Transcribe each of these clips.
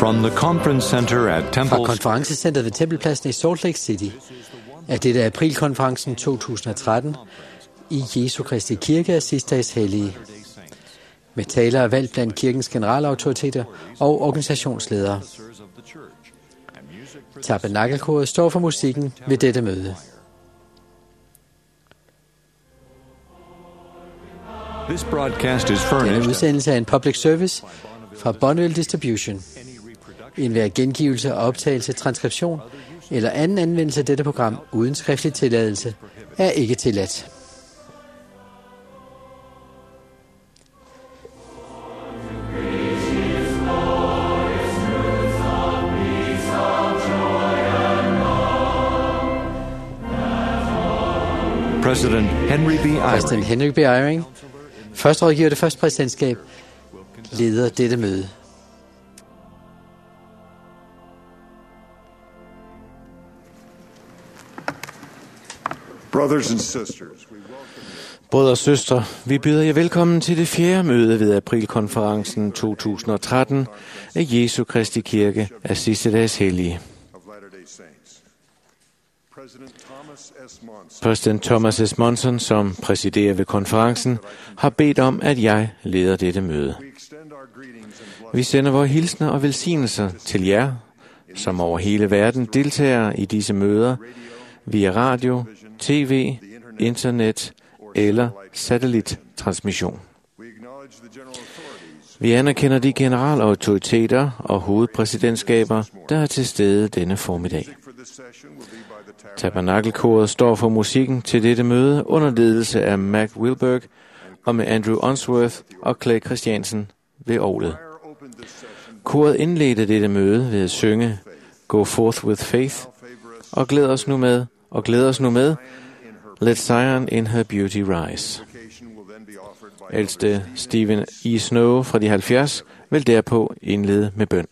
From the conference center at Fra Temple konferencecentret ved Tempelpladsen i Salt Lake City er dette aprilkonferencen 2013 i Jesu Kristi Kirke af Sidste Dages Hellige. Med talere valgt blandt kirkens generalautoriteter og organisationsledere. Tabernakelkoret står for musikken ved dette møde. This broadcast is Denne furnished. udsendelse er en public service fra Bonneville Distribution. Enhver gengivelse, optagelse, transkription eller anden anvendelse af dette program uden skriftlig tilladelse er ikke tilladt. President Henry B. Præsident Eyring. Henry B. Eyring, første rådgiver af det første præsidentskab, leder dette møde. Brothers and sisters, Brødre og søstre, vi byder jer velkommen til det 4. møde ved aprilkonferencen 2013 af Jesu Kristi Kirke af Sidste Dages Hellige. of Latter-day Saints. Præsident Thomas S. Monson, som præsiderer ved konferencen, har bedt om, at jeg leder dette møde. Vi sender vores hilsner og velsignelser til jer, som over hele verden deltager i disse møder via radio, tv, internet eller satellittransmission. Vi anerkender de generalautoriteter og hovedpræsidentskaber, der er til stede denne formiddag. Tabernakelkoret står for musikken til dette møde under ledelse af Mac Wilberg og med Andrew Unsworth og Clay Christiansen ved orglet. Koret indledte dette møde ved at synge Go Forth with Faith og glæder os nu med Let Zion in her beauty rise. Ældste Stephen E. Snow fra de 70 vil derpå indlede med bøn.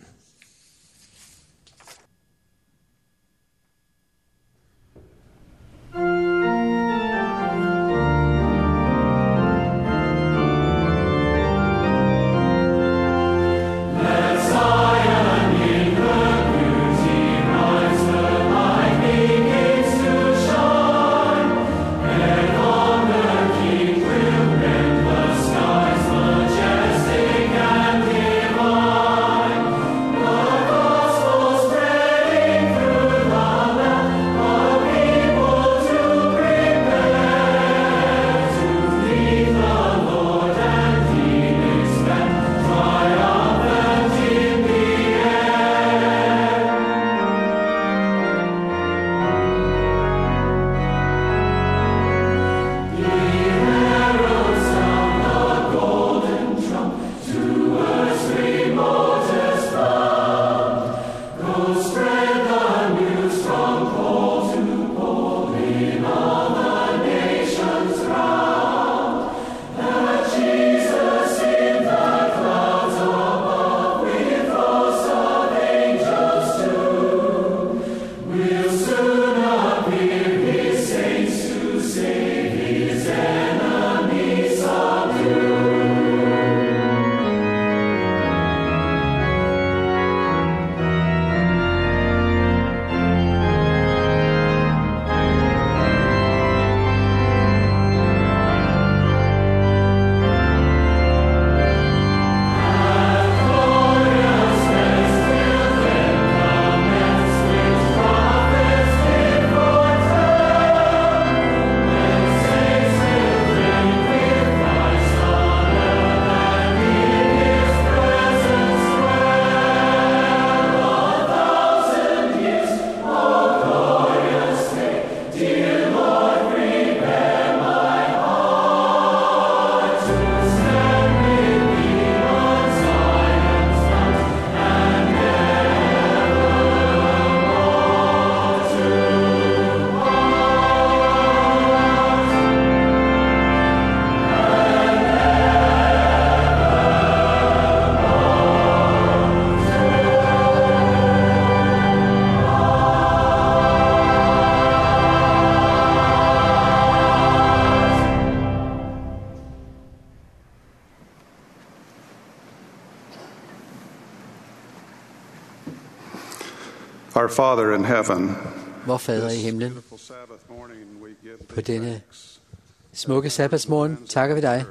Our Father in heaven, Vor Fader i himlen, på denne smukke sabbatsmorgen takker vi dig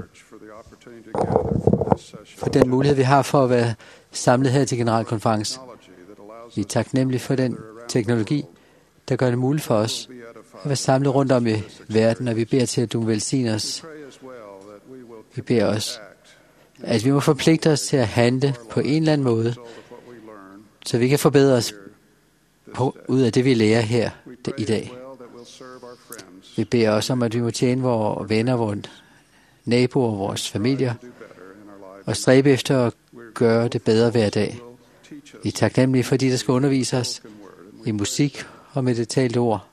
for den mulighed, vi har for at være samlet her til generalkonference. Vi er taknemmelige for den teknologi, der gør det muligt for os at være samlet rundt om i verden, og vi beder til, at du velsigner os. Vi beder os, at vi må forpligte os til at handle på en eller anden måde, så vi kan forbedre os ud af det, vi lærer her i dag. Vi beder også om, at vi må tjene vores venner, vores naboer, vores familier, og stræbe efter at gøre det bedre hver dag. Vi er taknemmelige for de, der skal undervise os i musik og med det talte ord.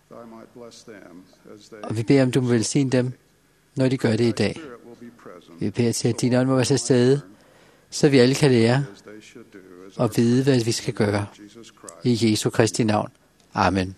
Og vi beder om, du må velsigne dem, når de gør det i dag. Vi beder til, at din ånd må være til stede, så vi alle kan lære og vide, hvad vi skal gøre. I Jesu Kristi navn. Amen.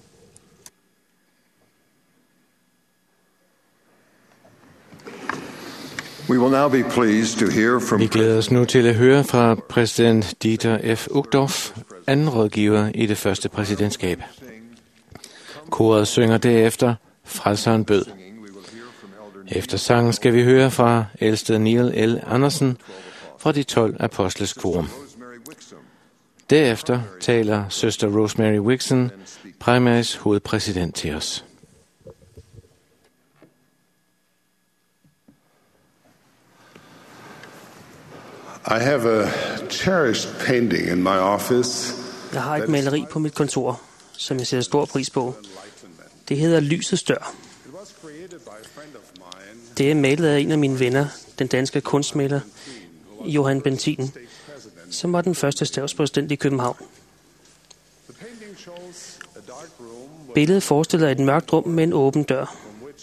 Vi glæder os nu til at høre fra præsident Dieter F. Uchtdorf, anden rådgiver i det første præsidentskab. Koret synger derefter Frelseren bød. Efter sangen skal vi høre fra ældste Neil L. Andersen fra de 12 apostles korum. Derefter taler søster Rosemary Wixon, Primaries hovedpræsident, til os. I have a cherished painting in my office. Jeg har et maleri på mit kontor, som jeg sætter stor pris på. Det hedder Lysets dør. Det er malet af en af mine venner, den danske kunstmaler Johan Bentin, som var den første stavspræsident i København. Billedet forestiller et mørkt rum med en åben dør,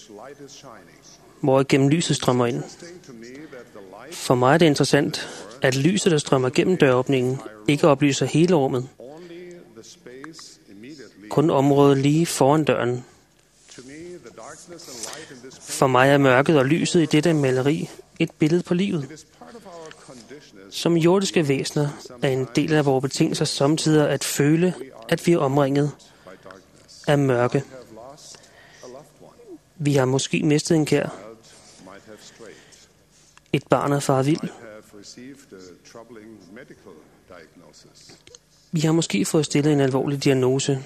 hvor gennem lyset strømmer ind. For mig er det interessant, at lyset, der strømmer gennem døråbningen, ikke oplyser hele rummet. Kun området lige foran døren. For mig er mørket og lyset i dette maleri et billede på livet. Som jordiske væsener er en del af vores betingelser samtidig at føle, at vi er omringet af mørke. Vi har måske mistet en kær. Et barn er faret vild. Vi har måske fået stillet en alvorlig diagnose.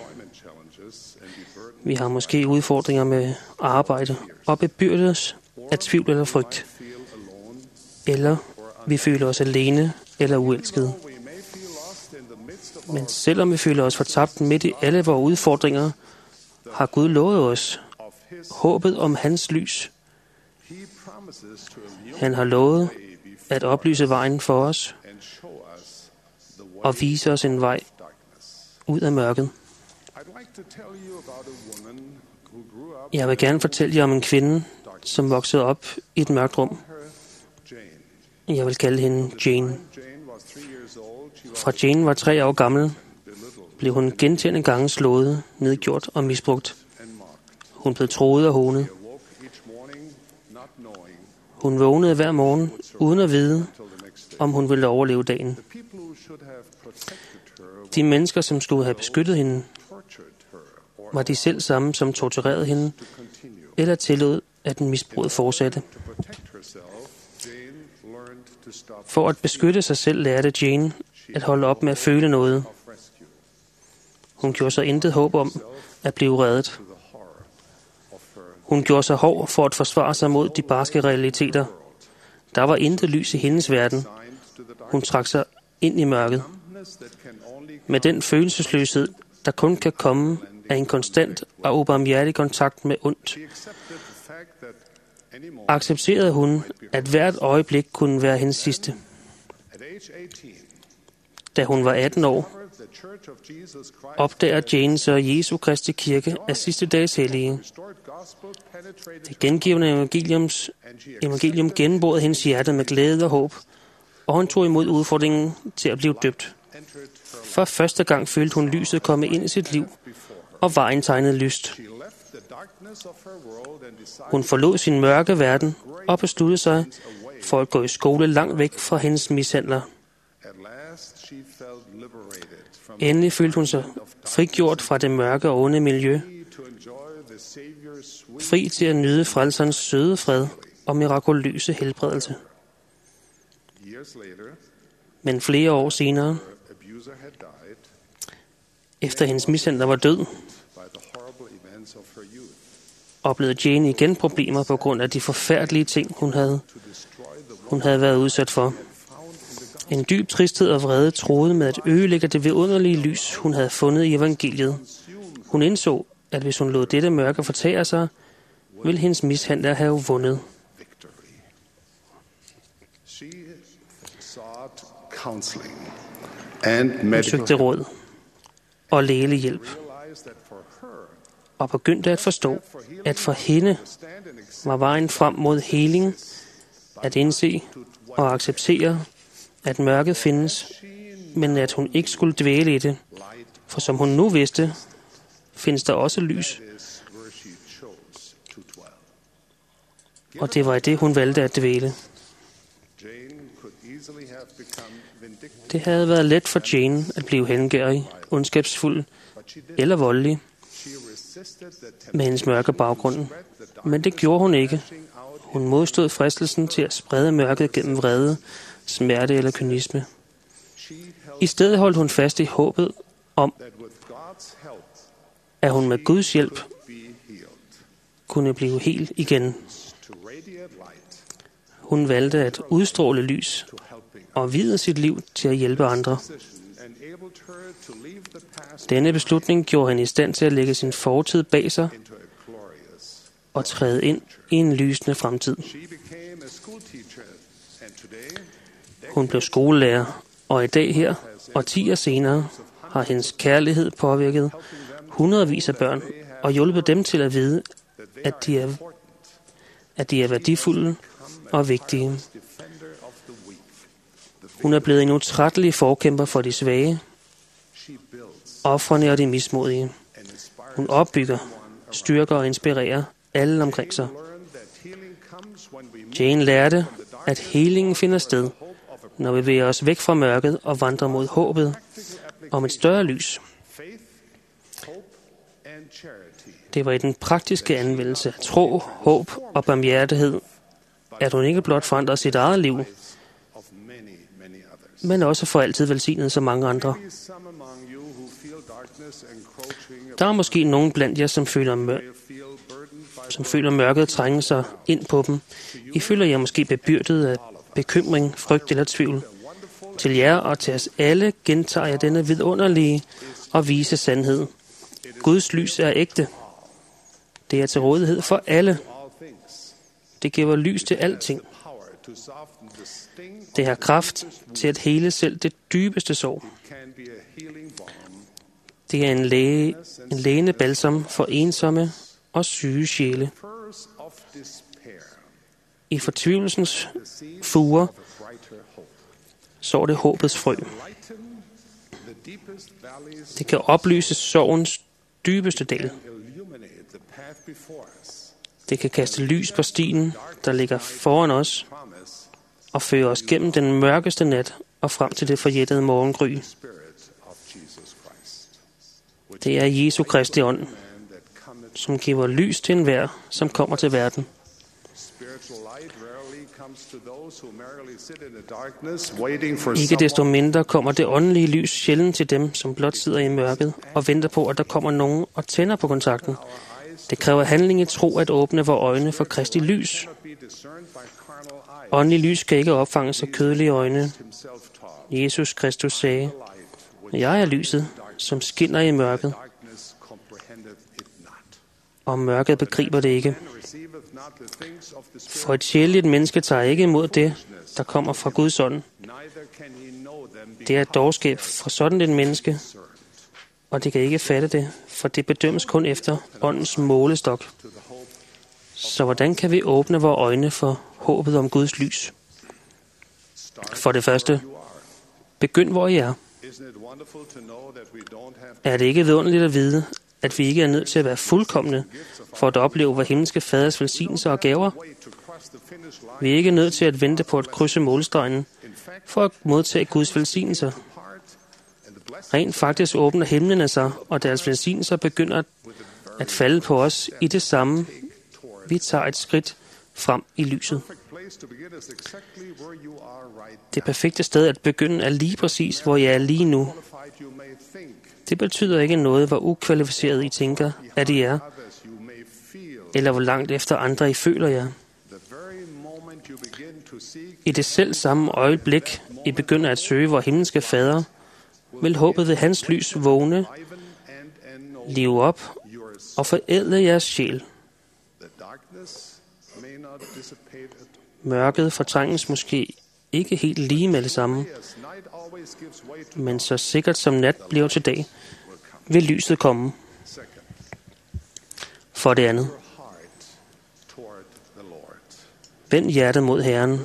Vi har måske udfordringer med arbejde og bebyrdes af tvivl eller frygt. Eller vi føler os alene eller uelskede. Men selvom vi føler os fortabt midt i alle vores udfordringer, har Gud lovet os håbet om hans lys. Han har lovet at oplyse vejen for os og vise os en vej ud af mørket. Jeg vil gerne fortælle jer om en kvinde, som voksede op i et mørkt rum. Jeg vil kalde hende Jane. Fra Jane var 3 år gammel, blev hun gentagne gange slået, nedgjort og misbrugt. Hun blev troet og hånet. Hun vågnede hver morgen uden at vide, om hun ville overleve dagen. De mennesker, som skulle have beskyttet hende, var de selv samme, som torturerede hende, eller tillod, at den misbruget fortsatte. For at beskytte sig selv lærte Jane at holde op med at føle noget. Hun gjorde sig intet håb om at blive reddet. Hun gjorde sig hård for at forsvare sig mod de barske realiteter. Der var intet lys i hendes verden. Hun trak sig ind i mørket. Med den følelsesløshed, der kun kan komme af en konstant og ubarmhjertig kontakt med ondt, accepterede hun, at hvert øjeblik kunne være hendes sidste. Da hun var 18 år, opdager Jane så Jesu Kristi Kirke af sidste dages hellige. Det gengivende evangelium gennemborede hendes hjerte med glæde og håb, og hun tog imod udfordringen til at blive døbt. For første gang følte hun lyset komme ind i sit liv, og vejen tegnede lyst. Hun forlod sin mørke verden og besluttede sig for at gå i skole langt væk fra hendes mishandler. Endelig følte hun sig frigjort fra det mørke og onde miljø, fri til at nyde frelserens søde fred og mirakuløse helbredelse. Men flere år senere, efter hendes mishandler var død, oplevede Jane igen problemer på grund af de forfærdelige ting, hun havde været udsat for. En dyb tristhed og vrede troede med at ødelægge det vidunderlige lys, hun havde fundet i evangeliet. Hun indså, at hvis hun lod dette mørke fortære sig, ville hendes mishandler have vundet. Hun søgte råd og lægehjælp, og begyndte at forstå, at for hende var vejen frem mod heling at indse og acceptere, at mørket findes, men at hun ikke skulle dvæle i det, for som hun nu vidste, findes der også lys. Og det var i det, hun valgte at dvæle. Det havde været let for Jane at blive hengærig, ondskabsfuld eller voldelig med hendes mørke baggrund. Men det gjorde hun ikke. Hun modstod fristelsen til at sprede mørket gennem vrede, smerte eller kynisme. I stedet holdt hun fast i håbet om, at hun med Guds hjælp kunne blive helt igen. Hun valgte at udstråle lys og vie sit liv til at hjælpe andre. Denne beslutning gjorde hende i stand til at lægge sin fortid bag sig og træde ind i en lysende fremtid. Hun blev skolelærer, og i dag her, årtier senere, har hendes kærlighed påvirket hundredvis af børn og hjulpet dem til at vide, at de er værdifulde og vigtige. Hun er blevet en utrættelig forkæmper for de svage, ofrene og de mismodige. Hun opbygger, styrker og inspirerer alle omkring sig. Jane lærte, at helingen finder sted, når vi bevæger os væk fra mørket og vandrer mod håbet om et større lys. Det var i den praktiske anvendelse af tro, håb og barmhjertighed, at hun ikke blot forandrede sit eget liv, men også for altid velsignet så mange andre. Der er måske nogen blandt jer, som føler mørket trænge sig ind på dem. I føler jer måske bebyrdet af bekymring, frygt eller tvivl. Til jer og til os alle gentager jeg denne vidunderlige og vise sandhed. Guds lys er ægte. Det er til rådighed for alle. Det giver lys til alting. Det har kraft til at hele selv det dybeste sår. Det er en lægende balsam for ensomme og syge sjæle. I fortvivlelsens fuger sår det håbets frø. Det kan oplyse sorgens dybeste dal. Det kan kaste lys på stien, der ligger foran os, og føre os gennem den mørkeste nat og frem til det forjættede morgengry. Det er Jesu Kristi ånd, som giver lys til enhver, som kommer til verden. Ikke desto mindre kommer det åndelige lys sjældent til dem, som blot sidder i mørket og venter på, at der kommer nogen og tænder på kontakten. Det kræver handling i tro at åbne vores øjne for Kristi lys. Åndelig lys kan ikke opfanges af kødelige øjne. Jesus Kristus sagde, jeg er lyset, som skinner i mørket, og mørket begriber det ikke. For et sjældent menneske tager ikke imod det, der kommer fra Guds ånd. Det er et dårskab for sådan et menneske, og det kan ikke fatte det, for det bedømmes kun efter åndens målestok. Så hvordan kan vi åbne vores øjne for håbet om Guds lys? For det første, begynd hvor I er. Er det ikke vidunderligt at vide, at vi ikke er nødt til at være fuldkomne for at opleve vor himmelske faders velsignelser og gaver. Vi er ikke nødt til at vente på at krydse målstregen for at modtage Guds velsignelser. Rent faktisk åbner himlene sig, og deres velsignelser begynder at falde på os i det samme. Vi tager et skridt frem i lyset. Det perfekte sted at begynde er lige præcis, hvor jeg er lige nu. Det betyder ikke noget, hvor ukvalificeret I tænker, at I er, eller hvor langt efter andre I føler jer. I det selv samme øjeblik, I begynder at søge vor himmelske fader, vil håbet ved hans lys vågne, live op og forædle jeres sjæl. Mørket fortrænges måske ikke helt lige med det samme, men så sikkert som nat bliver til dag, vil lyset komme. For det andet. Vend hjertet mod Herren.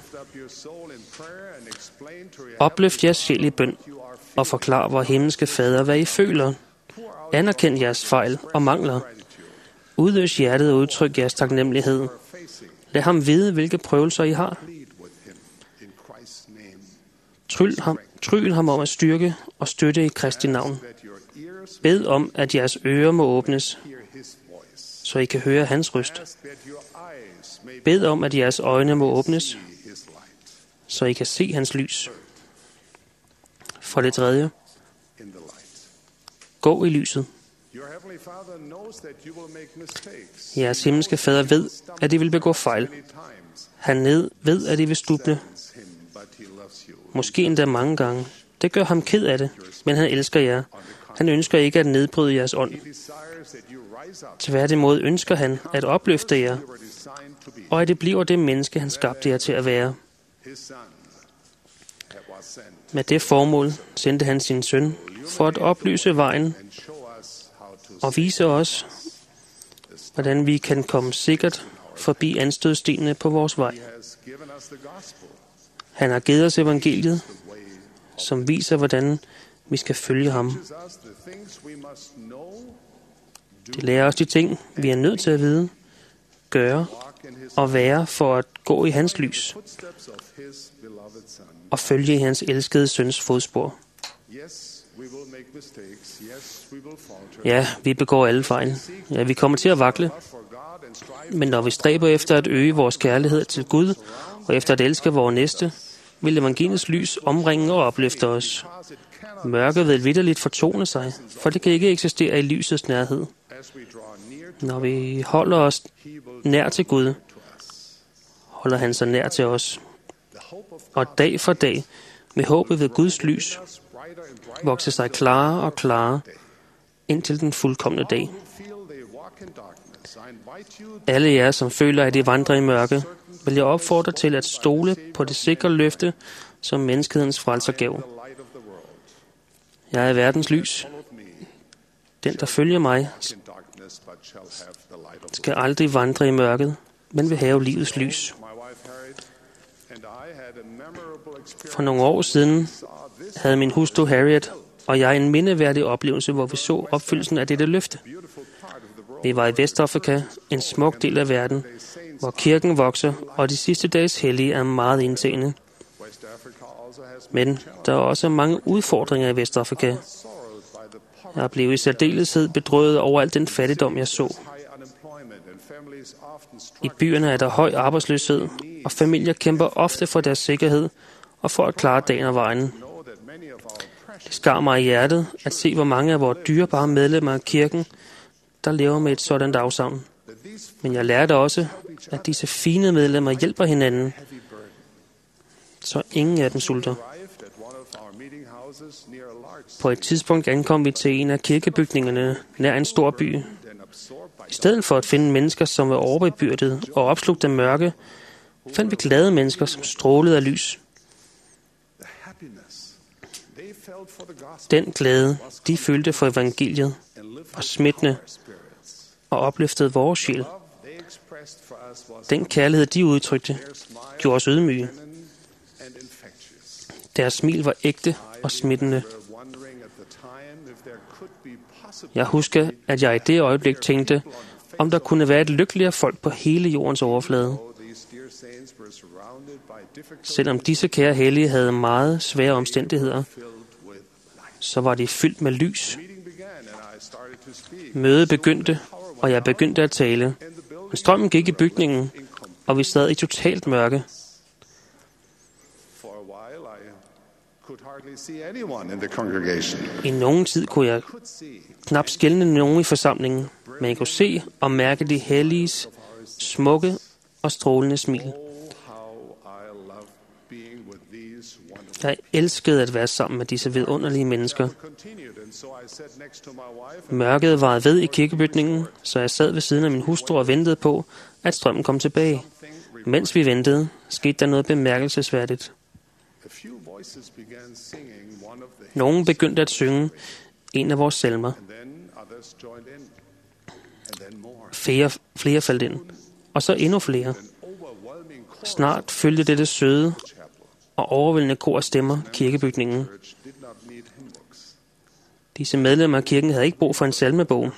Opløft jeres sjæl i bøn, og forklar vor himmelske fader, hvad I føler. Anerkend jeres fejl og mangler. Udløs hjertet og udtryk jeres taknemmelighed. Lad ham vide, hvilke prøvelser I har. Tryl ham om at styrke og støtte i Kristi navn. Bed om, at jeres ører må åbnes, så I kan høre hans røst. Bed om, at jeres øjne må åbnes, så I kan se hans lys. For det tredje. Gå i lyset. Jeres himmelske fader ved, at I vil begå fejl. Han ved, at I vil stuble. Måske endda mange gange. Det gør ham ked af det, men han elsker jer. Han ønsker ikke at nedbryde jeres ånd. Tværtimod ønsker han at opløfte jer, og at det bliver det menneske, han skabte jer til at være. Med det formål sendte han sin søn for at oplyse vejen og vise os, hvordan vi kan komme sikkert forbi anstødstenene på vores vej. Han har givet os evangeliet, som viser, hvordan vi skal følge ham. Det lærer os de ting, vi er nødt til at vide, gøre og være for at gå i hans lys og følge i hans elskede søns fodspor. Ja, vi begår alle fejl. Ja, vi kommer til at vakle. Men når vi stræber efter at øge vores kærlighed til Gud og efter at elske vores næste, vil evangeliets lys omringe og opløfte os. Mørket vil vitterligt fortone sig, for det kan ikke eksistere i lysets nærhed. Når vi holder os nær til Gud, holder han sig nær til os. Og dag for dag, med håbet ved Guds lys, vokser sig klarere og klarere, indtil den fuldkomne dag. Alle jer, som føler, at I vandrer i mørke, vil jeg opfordre til at stole på det sikre løfte, som menneskehedens frelser gav. Jeg er verdens lys. Den, der følger mig, skal aldrig vandre i mørket, men vil have livets lys. For nogle år siden havde min hustru Harriet og jeg en mindeværdig oplevelse, hvor vi så opfyldelsen af dette løfte. Vi var i Vestafrika, en smuk del af verden, hvor kirken vokser, og de sidste dages hellige er meget indtagende. Men der er også mange udfordringer i Vestafrika. Jeg blev i særdeleshed bedrøvet over al den fattigdom, jeg så. I byerne er der høj arbejdsløshed, og familier kæmper ofte for deres sikkerhed og for at klare dagen og vejen. Det skar mig i hjertet at se, hvor mange af vores dyrebare medlemmer af kirken, der lever med et sådan dagsavn. Men jeg lærte også, at disse fine medlemmer hjælper hinanden, så ingen af dem sulter. På et tidspunkt ankom vi til en af kirkebygningerne nær en stor by. I stedet for at finde mennesker, som var overbebyrdet og opslugte af mørke, fandt vi glade mennesker, som strålede af lys. Den glæde, de følte for evangeliet, var smittende og opløftede vores sjæl. Den kærlighed, de udtrykte, gjorde os ydmyge. Deres smil var ægte og smittende. Jeg husker, at jeg i det øjeblik tænkte, om der kunne være et lykkeligere folk på hele jordens overflade. Selvom disse kære hellige havde meget svære omstændigheder, så var de fyldt med lys. Mødet begyndte, og jeg begyndte at tale. Men strømmen gik i bygningen, og vi sad i totalt mørke. I nogen tid kunne jeg knap skelne nogen i forsamlingen, men jeg kunne se og mærke de helliges smukke og strålende smil. Jeg elskede at være sammen med disse vidunderlige mennesker. Mørket varede ved i kirkebygningen, så jeg sad ved siden af min hustru og ventede på, at strømmen kom tilbage. Mens vi ventede, skete der noget bemærkelsesværdigt. Nogen begyndte at synge en af vores salmer. Flere faldt ind, og så endnu flere. Snart følte dette søde og overvældende kor af stemmer kirkebygningen. Disse medlemmer af kirken havde ikke brug for en salmebog.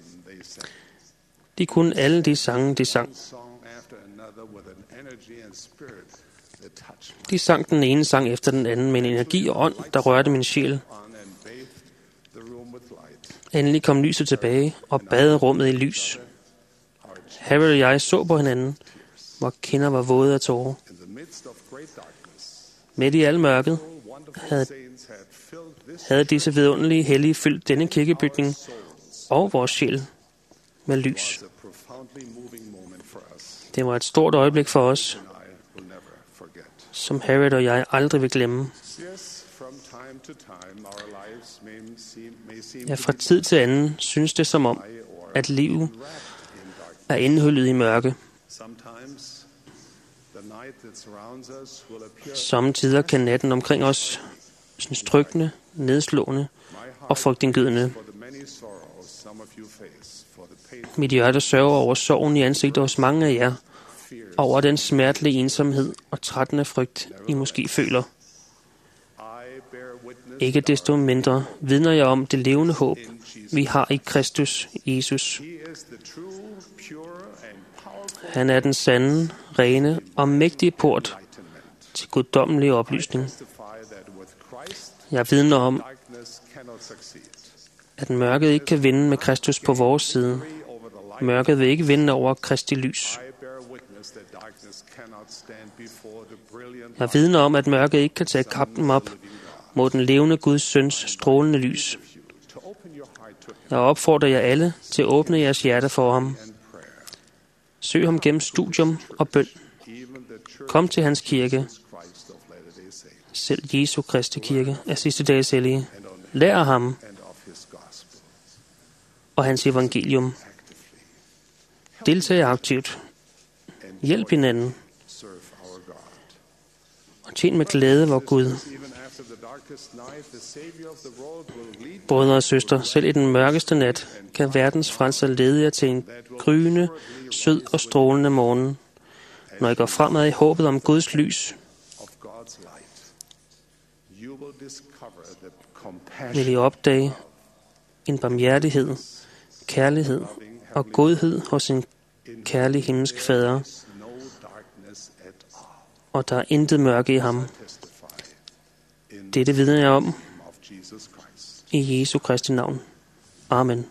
De kunne alle de sange, de sang. De sang den ene sang efter den anden med en energi og ånd, der rørte min sjæl. Endelig kom lyset tilbage og badede rummet i lys. Harry og jeg så på hinanden, hvor kinder var våde af tårer. Midt i al mørket havde disse vidunderlige hellige fyldt denne kirkebygning og vores sjæl med lys. Det var et stort øjeblik for os, som Harriet og jeg aldrig vil glemme. Ja, fra tid til anden synes det som om, at livet er indhyllet i mørke. Sommetider kan natten omkring os synes trykkende, nedslående og frygtindgydende. Mit hjerte sørger over sorgen i ansigtet hos mange af jer, over den smertelige ensomhed og trættende frygt, I måske føler. Ikke desto mindre vidner jeg om det levende håb, vi har i Kristus Jesus. Han er den sande, rene og mægtige port til guddommelig oplysning. Jeg vidner om, at mørket ikke kan vinde med Kristus på vores side. Mørket vil ikke vinde over Kristi lys. Jeg vidner om, at mørket ikke kan tage kampen op mod den levende Guds søns strålende lys. Jeg opfordrer jer alle til at åbne jeres hjerte for ham. Søg ham gennem studium og bøn. Kom til hans kirke. Selv Jesu Kristi kirke er sidste dages hellige. Lær ham og hans evangelium. Deltag aktivt. Hjælp hinanden. Og tjen med glæde vor Gud. Brødre og søstre, selv i den mørkeste nat kan verdens frelser lede jer til en gryende, sød og strålende morgen, når I går fremad i håbet om Guds lys. Vil I opdage en barmhjertighed, kærlighed og godhed hos en kærlig himmelsk fader, og der er intet mørke i ham. Dette vidner jeg om i Jesu Kristi navn. Amen.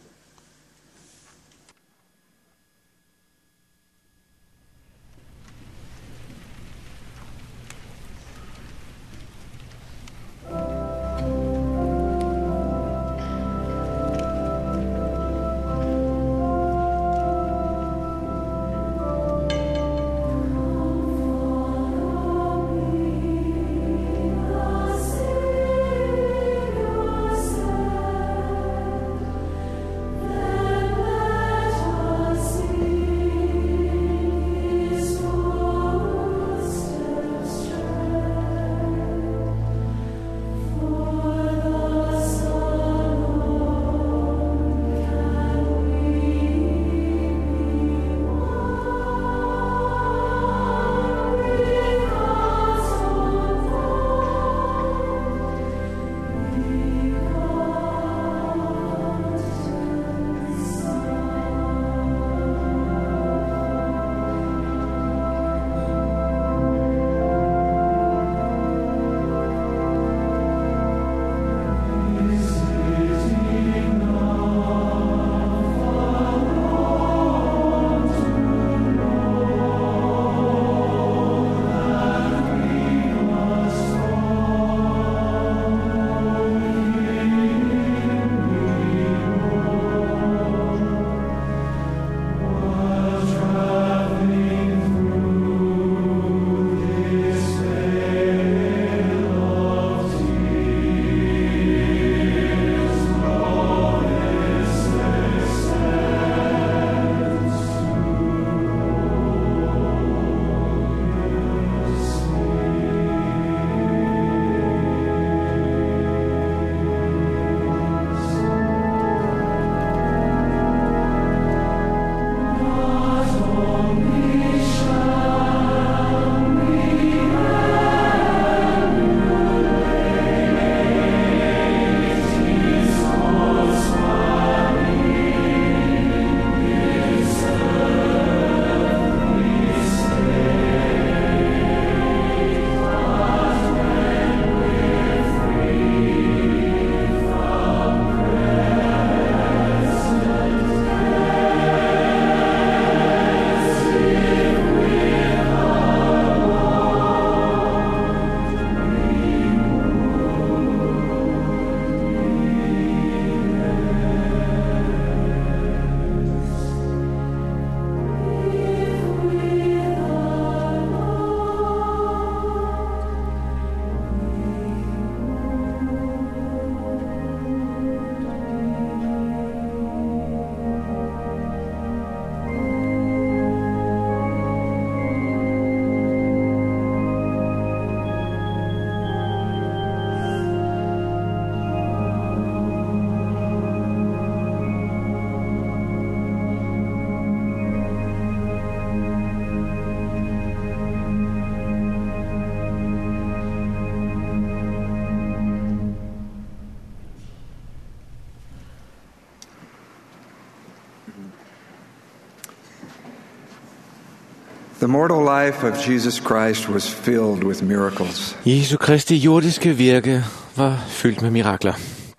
The mortal life of Jesus Christ was filled with miracles. Jesu Kristi jordiske virke var fyldt med mirakler.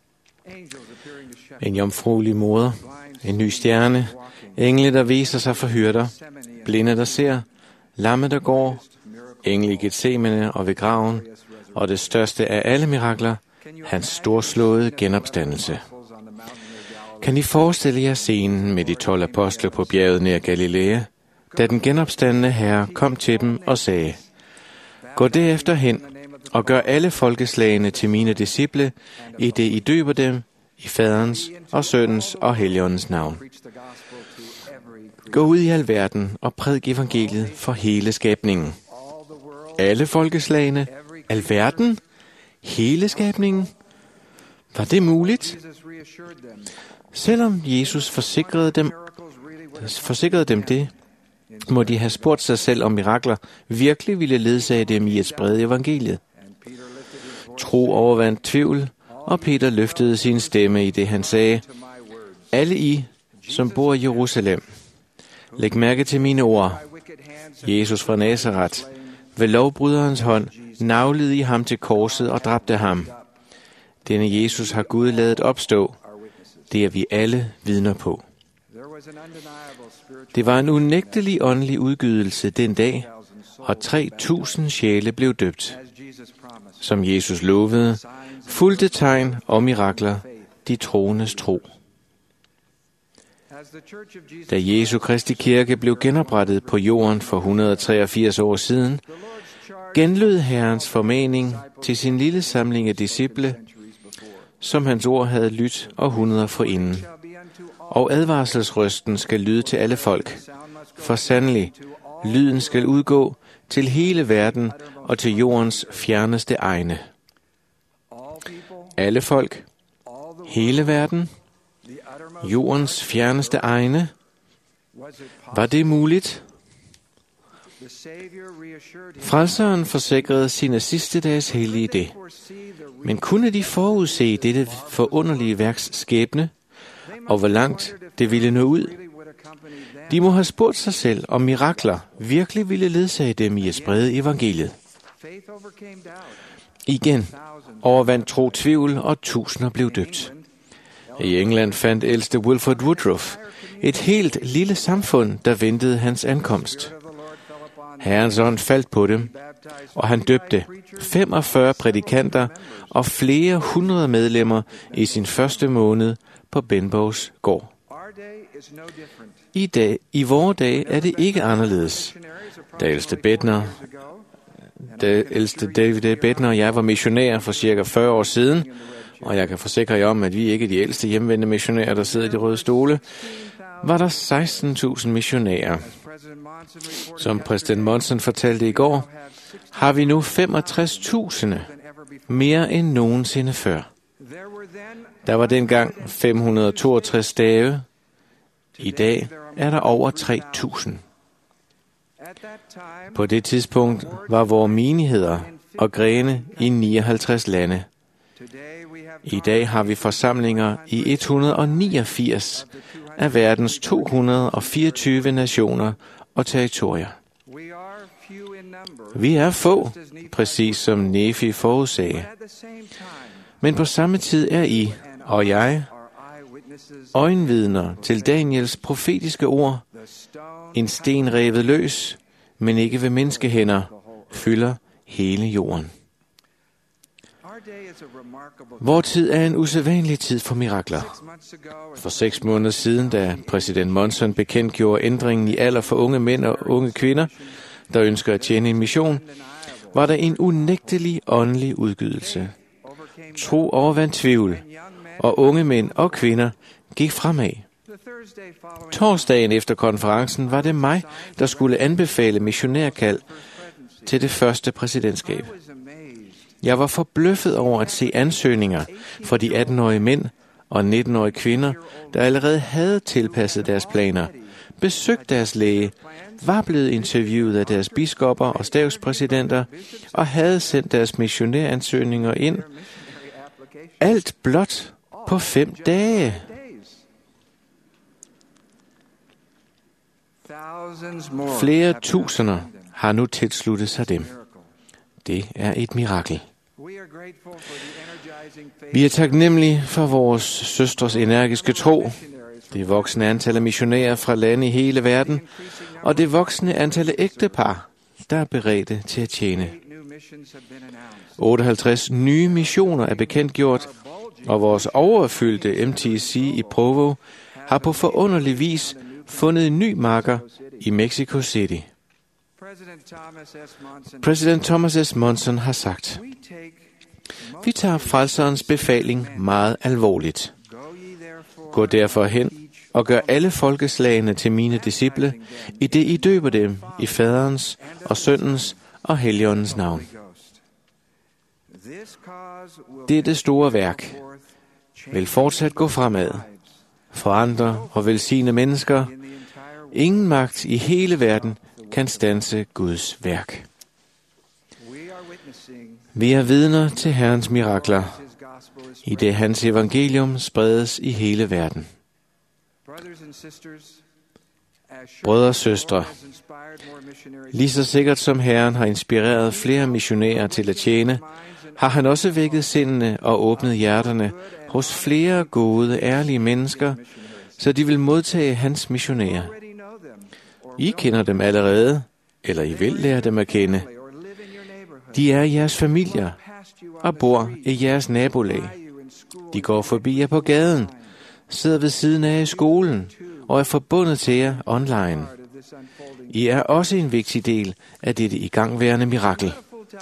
En jomfruelig moder, en ny stjerne, engle, der viser sig for hyrder, blinde, der ser, lamme, der går, engle i Getsemane og ved graven, og det største af alle mirakler, hans storslåede genopstandelse. Kan I forestille jer scenen med de 12 apostle på bjerget nær Galilea, da den genopstandende Herre kom til dem og sagde, gå derefter hen og gør alle folkeslagene til mine disciple, i det I døber dem i Faderens og Sønnens og Helligåndens navn. Gå ud i al verden og prædik evangeliet for hele skabningen. Alle folkeslagene, al verden, hele skabningen. Var det muligt? Selvom Jesus forsikrede dem det, må de have spurgt sig selv, om mirakler virkelig ville ledsage dem i at sprede evangeliet. Tro overvandt tvivl, og Peter løftede sin stemme i det, han sagde, alle I, som bor i Jerusalem, læg mærke til mine ord. Jesus fra Nazaret, ved lovbryderens hånd, naglede I ham til korset og dræbte ham. Denne Jesus har Gud ladet opstå. Det er vi alle vidner på. Det var en unægtelig åndelig udgydelse den dag, og 3.000 sjæle blev døbt. Som Jesus lovede, fulgte tegn og mirakler, de troendes tro. Da Jesu Kristi Kirke blev genoprettet på jorden for 183 år siden, genlød Herrens formaning til sin lille samling af disciple, som hans ord havde lydt århundreder forinden. Og advarselsrøsten skal lyde til alle folk. For sandelig, lyden skal udgå til hele verden og til jordens fjerneste egne. Alle folk, hele verden, jordens fjerneste egne. Var det muligt? Frelseren forsikrede sine sidste dages hellige det. Men kunne de forudse dette forunderlige værks skæbne, og hvor langt det ville nå ud? De må have spurgt sig selv, om mirakler virkelig ville ledsage dem i at sprede evangeliet. Igen overvandt tro tvivl, og tusinder blev døbt. I England fandt ældste Wilford Woodruff et helt lille samfund, der ventede hans ankomst. Herrens ånd faldt på dem, og han døbte 45 prædikanter og flere hundrede medlemmer i sin første måned på Benbows gård. I vore dage er det ikke anderledes. Da ældste David Bednar og jeg var missionærer for cirka 40 år siden, og jeg kan forsikre jer om, at vi ikke er de ældste hjemvendte missionærer, der sidder i de røde stole, var der 16.000 missionærer. Som præsident Monson fortalte i går, har vi nu 65.000, mere end nogensinde før. Der var dengang 562 stave. I dag er der over 3.000. På det tidspunkt var vores menigheder og grene i 59 lande. I dag har vi forsamlinger i 189 af verdens 224 nationer og territorier. Vi er få, præcis som Nefi forudsagde. Men på samme tid er I og jeg øjenvidner til Daniels profetiske ord. En sten revet løs, men ikke ved menneskehænder, fylder hele jorden. Vor tid er en usædvanlig tid for mirakler. For 6 måneder siden, da præsident Monson bekendtgjorde ændringen i alder for unge mænd og unge kvinder, der ønsker at tjene en mission, var der en unægtelig åndelig udgydelse. Tro overvandt tvivl, og unge mænd og kvinder gik fremad. Torsdagen efter konferencen var det mig, der skulle anbefale missionærkald til det første præsidentskab. Jeg var forbløffet over at se ansøgninger for de 18-årige mænd og 19-årige kvinder, der allerede havde tilpasset deres planer, besøgt deres læge, var blevet interviewet af deres biskopper og stavspræsidenter og havde sendt deres missionæransøgninger ind. Alt blot på 5 dage. Flere tusinder har nu tilsluttet sig dem. Det er et mirakel. Vi er taknemmelige for vores søstres energiske tro, det voksende antal af missionærer fra lande i hele verden, og det voksende antal af ægtepar, der er beredte til at tjene. 58 nye missioner er bekendtgjort, og vores overfyldte MTC i Provo har på forunderlig vis fundet en ny marker i Mexico City. Præsident Thomas S. Monson har sagt: "Vi tager frelserens befaling meget alvorligt. Gå derfor hen og gør alle folkeslagene til mine disciple, i det I døber dem i Faderens og Søndens og Helligåndens navn." Dette store værk vil fortsat gå fremad, forandre og velsigne mennesker. Ingen magt i hele verden kan standse Guds værk. Vi er vidner til Herrens mirakler, i det hans evangelium spredes i hele verden. Brødre og søstre, lige så sikkert som Herren har inspireret flere missionærer til at tjene, har han også vækket sindene og åbnet hjerterne hos flere gode, ærlige mennesker, så de vil modtage hans missionærer. I kender dem allerede, eller I vil lære dem at kende. De er i jeres familier og bor i jeres nabolag. De går forbi jer på gaden, sidder ved siden af i skolen og er forbundet til jer online. I er også en vigtig del af dette igangværende mirakel.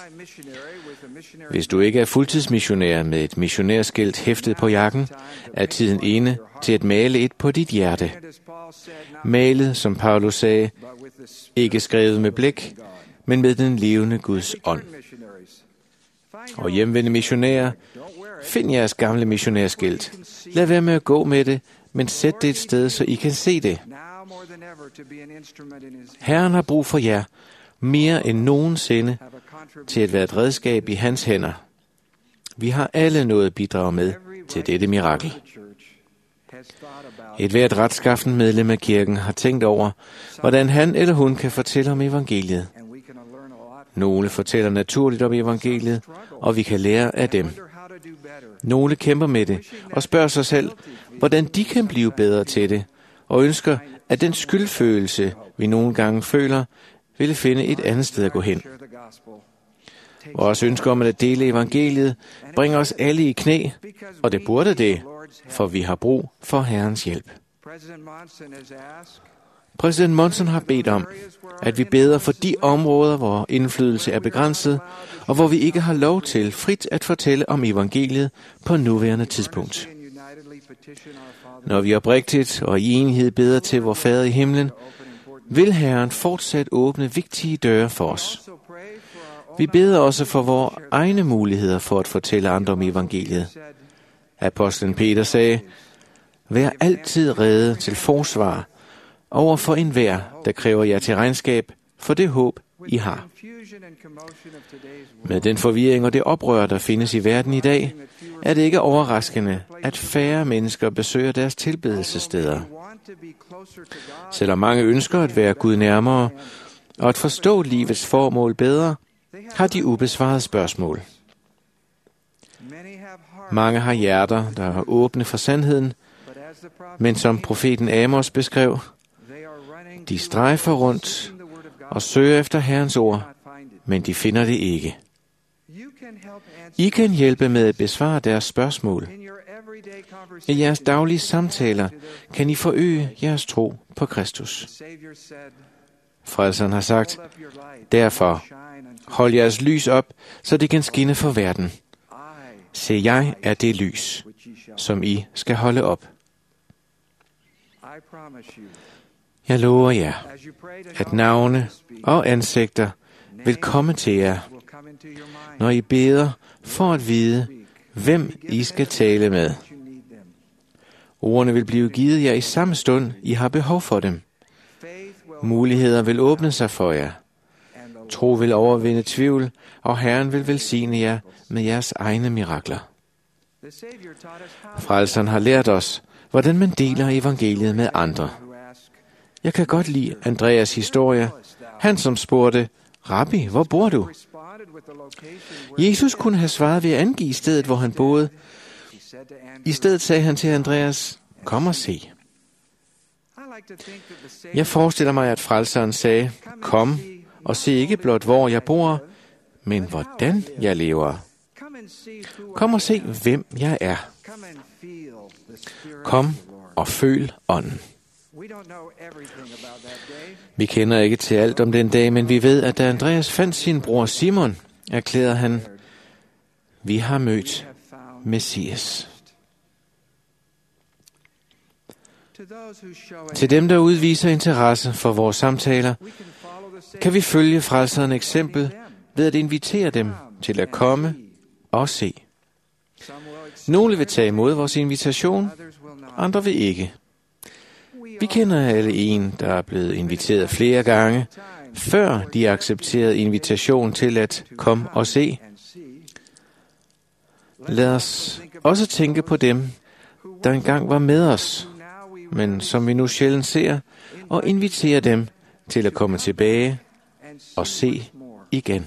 Hvis du ikke er fuldtidsmissionær med et missionærskilt hæftet på jakken, er tiden inde til at male et på dit hjerte. Malet, som Paulus sagde, ikke skrevet med blæk, men med den levende Guds ånd. Og hjemvendte missionærer, find jeres gamle missionærskilt. Lad være med at gå med det, men sæt det et sted, så I kan se det. Herren har brug for jer, mere end nogensinde, til at være et redskab i hans hænder. Vi har alle noget at bidrage med til dette mirakel. Et hvert retskaffen medlem af kirken har tænkt over, hvordan han eller hun kan fortælle om evangeliet. Nogle fortæller naturligt om evangeliet, og vi kan lære af dem. Nogle kæmper med det og spørger sig selv, hvordan de kan blive bedre til det, og ønsker, at den skyldfølelse, vi nogle gange føler, ville finde et andet sted at gå hen. Vores ønsker om at dele evangeliet bringer os alle i knæ, og det burde det, for vi har brug for Herrens hjælp. Præsident Monson har bedt om, at vi beder for de områder, hvor indflydelse er begrænset, og hvor vi ikke har lov til frit at fortælle om evangeliet på nuværende tidspunkt. Når vi oprigtigt og i enighed beder til vor Fader i himlen, vil Herren fortsat åbne vigtige døre for os. Vi beder også for vores egne muligheder for at fortælle andre om evangeliet. Apostlen Peter sagde: "Vær altid rede til forsvar over for enhver, der kræver jer til regnskab for det håb, I har." Med den forvirring og det oprør, der findes i verden i dag, er det ikke overraskende, at færre mennesker besøger deres tilbedelsessteder. Selvom mange ønsker at være Gud nærmere og at forstå livets formål bedre, har de ubesvarede spørgsmål. Mange har hjerter, der er åbne for sandheden, men som profeten Amos beskrev, de strejfer rundt og søger efter Herrens ord, men de finder det ikke. I kan hjælpe med at besvare deres spørgsmål. I jeres daglige samtaler kan I forøge jeres tro på Kristus. Frelseren har sagt: "Derfor, hold jeres lys op, så det kan skinne for verden. Se, jeg er det lys, som I skal holde op." Jeg lover jer, at navne og ansigter vil komme til jer, når I beder for at vide, hvem I skal tale med. Ordene vil blive givet jer i samme stund, I har behov for dem. Muligheder vil åbne sig for jer. Tro vil overvinde tvivl, og Herren vil velsigne jer med jeres egne mirakler. Frelseren har lært os, hvordan man deler evangeliet med andre. Jeg kan godt lide Andreas' historie. Han som spurgte, Rabbi, hvor bor du? Jesus kunne have svaret ved at angive stedet, hvor han boede. I stedet sagde han til Andreas, kom og se. Jeg forestiller mig, at frelseren sagde, kom og se ikke blot, hvor jeg bor, men hvordan jeg lever. Kom og se, hvem jeg er. Kom og føl ånden. Vi kender ikke til alt om den dag, men vi ved, at da Andreas fandt sin bror Simon, erklærede han, vi har mødt Messias. Til dem, der udviser interesse for vores samtaler, kan vi følge frelseren eksempel ved at invitere dem til at komme og se. Nogle vil tage imod vores invitation, andre vil ikke. Vi kender alle en, der er blevet inviteret flere gange, før de accepterede invitation til at komme og se. Lad os også tænke på dem, der engang var med os, men som vi nu sjældent ser, og invitere dem til at komme tilbage og se igen.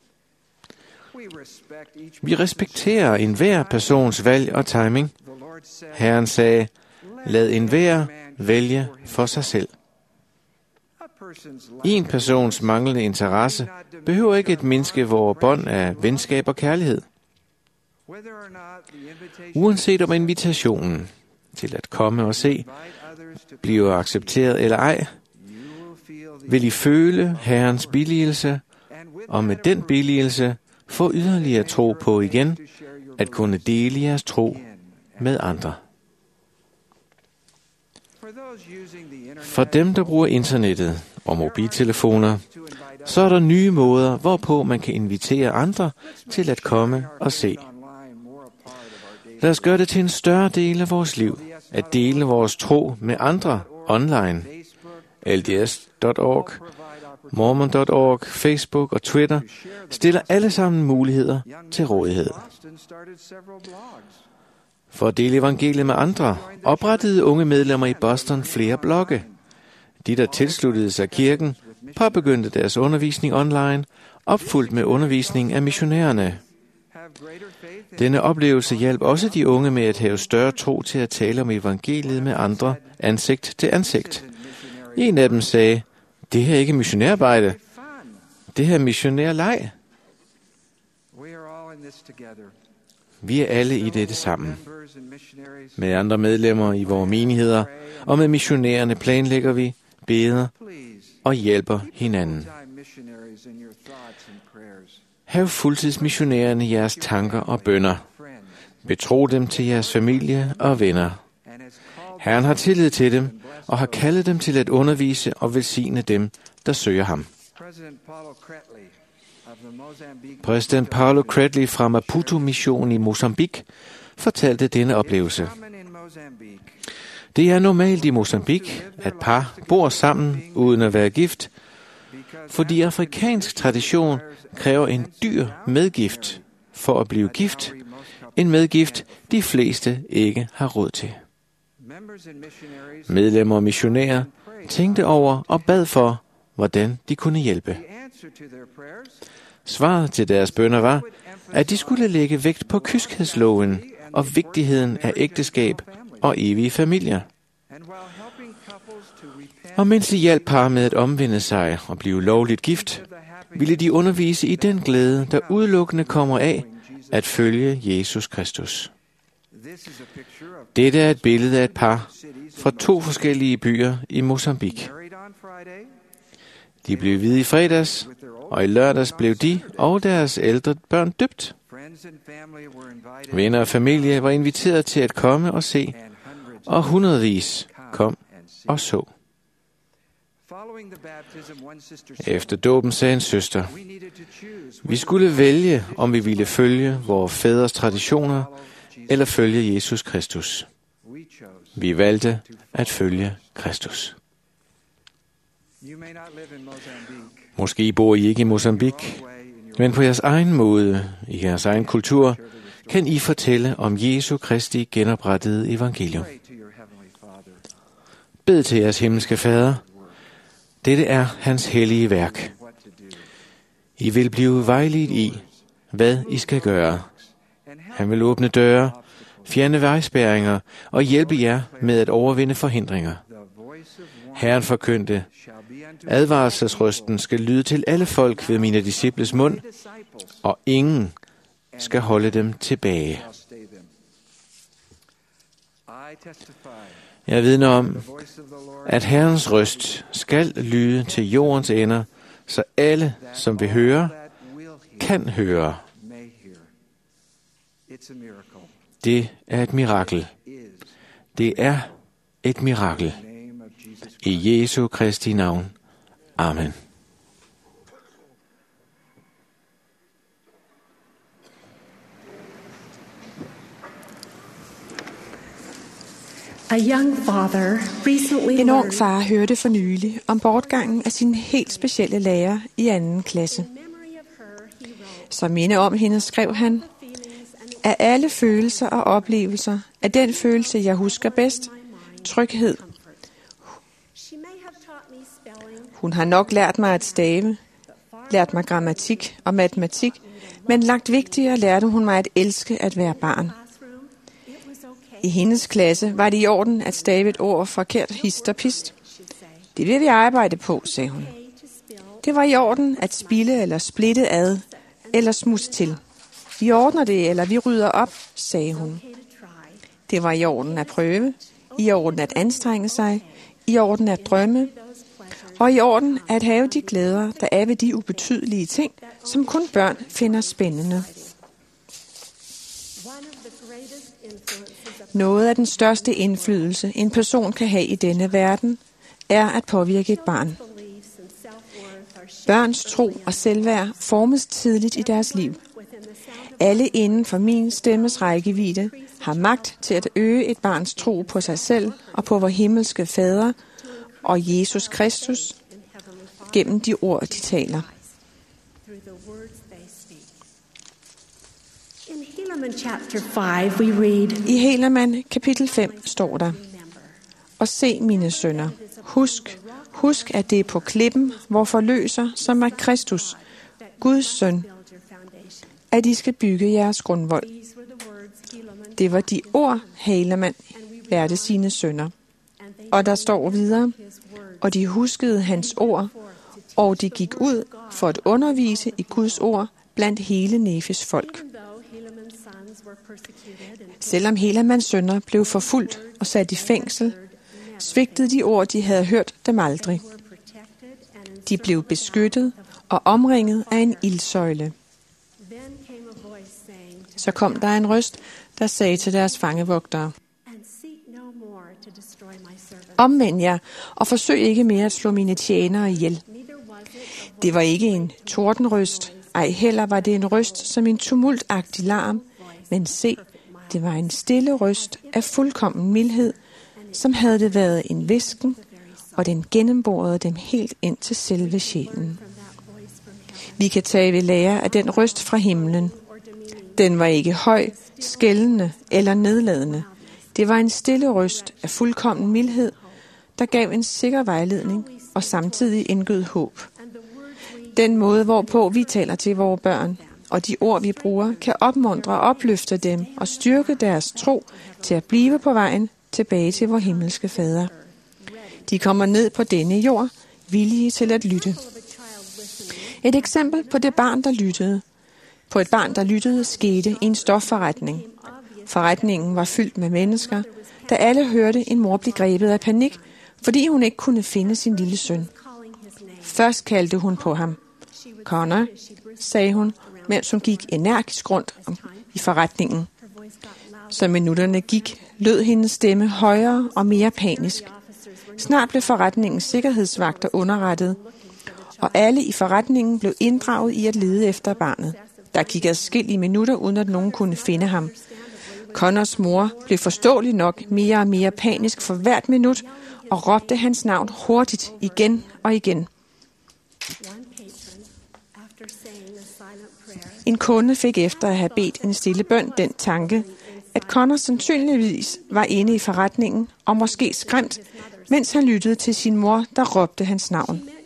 Vi respekterer enhver persons valg og timing. Herren sagde, lad enhver vælge for sig selv. En persons manglende interesse behøver ikke at mindske vores bånd af venskab og kærlighed. Uanset om invitationen til at komme og se bliver accepteret eller ej, vil I føle Herrens billigelse, og med den billigelse få yderligere tro på igen, at kunne dele jeres tro med andre. For dem, der bruger internettet og mobiltelefoner, så er der nye måder, hvorpå man kan invitere andre til at komme og se. Lad os gøre det til en større del af vores liv, at dele vores tro med andre online. LDS.org, Mormon.org, Facebook og Twitter stiller alle sammen muligheder til rådighed. For at dele evangeliet med andre, oprettede unge medlemmer i Boston flere blogge. De, der tilsluttede sig kirken, påbegyndte deres undervisning online, opfulgt med undervisning af missionærerne. Denne oplevelse hjalp også de unge med at have større tro til at tale om evangeliet med andre, ansigt til ansigt. En af dem sagde, det her er ikke missionærarbejde, det her er missionærleg. Vi er alle i dette sammen. Med andre medlemmer i vores menigheder og med missionærerne planlægger vi, beder og hjælper hinanden. Hav fuldtidsmissionærerne i jeres tanker og bønner. Betro dem til jeres familie og venner. Herren har tillid til dem og har kaldet dem til at undervise og velsigne dem, der søger ham. Præsident Paulo Credley fra Maputo-missionen i Mozambique fortalte denne oplevelse. Det er normalt i Mozambique, at par bor sammen uden at være gift, fordi afrikansk tradition kræver en dyr medgift for at blive gift, en medgift de fleste ikke har råd til. Medlemmer og missionærer tænkte over og bad for, hvordan de kunne hjælpe. Svaret til deres bønner var, at de skulle lægge vægt på kyskhedsloven og vigtigheden af ægteskab og evige familier. Og mens de hjalp par med at omvende sig og blive lovligt gift, ville de undervise i den glæde, der udelukkende kommer af at følge Jesus Kristus. Dette er et billede af et par fra 2 forskellige byer i Mozambique. De blev viet i fredags, og i lørdags blev de og deres ældre børn døbt. Venner og familie var inviteret til at komme og se, og hundredvis kom og så. Efter dåben sagde en søster, vi skulle vælge, om vi ville følge vores fædres traditioner, eller følge Jesus Kristus. Vi valgte at følge Kristus. Måske bor I ikke i Mozambique, men på jeres egen måde, i jeres egen kultur, kan I fortælle om Jesu Kristi genoprettede evangelium. Bed til jeres himmelske Fader Dette er hans hellige værk. I vil blive vejledt i, hvad I skal gøre. Han vil åbne døre, fjerne vejspærringer og hjælpe jer med at overvinde forhindringer. Herren forkyndte, advarselsrøsten skal lyde til alle folk ved mine disciples mund, og ingen skal holde dem tilbage. Jeg vidner om, at Herrens røst skal lyde til jordens ender, så alle, som vil høre, kan høre. Det er et mirakel. Det er et mirakel. I Jesu Kristi navn. Amen. En ung far hørte for nylig om bortgangen af sin helt specielle lærer i 2. klasse. Som minde om hende skrev han, af alle følelser og oplevelser er den følelse, jeg husker bedst, tryghed. Hun har nok lært mig at stave, lært mig grammatik og matematik, men langt vigtigere lærte hun mig at elske at være barn. I hendes klasse var det i orden at stave et ord forkert hist og pist. Det vil vi arbejde på, sagde hun. Det var i orden at spilde eller splitte ad, eller smusse til. Vi ordner det, eller vi rydder op, sagde hun. Det var i orden at prøve, i orden at anstrenge sig, i orden at drømme, og i orden at have de glæder, der er ved de ubetydelige ting, som kun børn finder spændende. Noget af den største indflydelse, en person kan have i denne verden, er at påvirke et barn. Børns tro og selvværd formes tidligt i deres liv. Alle inden for min stemmes rækkevidde har magt til at øge et barns tro på sig selv og på vor himmelske Fader og Jesus Kristus gennem de ord, de taler. I Helaman kapitel 5 står der, og se mine sønner, husk at det er på klippen, hvor forløser, som er Kristus, Guds søn, at I skal bygge jeres grundvold. Det var de ord, Helaman lærte sine sønner. Og der står videre, og de huskede hans ord, og de gik ud for at undervise i Guds ord blandt hele Nefes folk. Selvom Helamans sønner blev forfulgt og sat i fængsel, svigtede de ord, de havde hørt dem aldrig. De blev beskyttet og omringet af en ildsøjle. Så kom der en røst, der sagde til deres fangevogtere, omvend jer og forsøg ikke mere at slå mine tjenere ihjel. Det var ikke en tordenrøst, ej heller var det en røst som en tumultagtig larm, men se, det var en stille røst af fuldkommen mildhed, som havde det været en hvisken, og den gennemborede dem helt ind til selve sjælen. Vi kan tage ved lære af den røst fra himlen. Den var ikke høj, skældende eller nedladende. Det var en stille røst af fuldkommen mildhed, der gav en sikker vejledning og samtidig indgød håb. Den måde, hvorpå vi taler til vores børn, og de ord, vi bruger, kan opmuntre og opløfte dem og styrke deres tro til at blive på vejen tilbage til vor himmelske Fader. De kommer ned på denne jord, villige til at lytte. Et eksempel på det barn, der lyttede. På et barn, der lyttede, skete i en stofforretning. Forretningen var fyldt med mennesker, da alle hørte en mor blive grebet af panik, fordi hun ikke kunne finde sin lille søn. Først kaldte hun på ham. Connor, sagde hun, mens hun gik energisk rundt i forretningen. Så minutterne gik, lød hendes stemme højere og mere panisk. Snart blev forretningens sikkerhedsvagter underrettet, og alle i forretningen blev inddraget i at lede efter barnet. Der gik adskillige minutter, uden at nogen kunne finde ham. Connors mor blev forståeligt nok mere og mere panisk for hvert minut, og råbte hans navn hurtigt igen og igen. En kunde fik efter at have bedt en stille bøn den tanke, at Connor sandsynligvis var inde i forretningen og måske skræmt, mens han lyttede til sin mor, der råbte hans navn.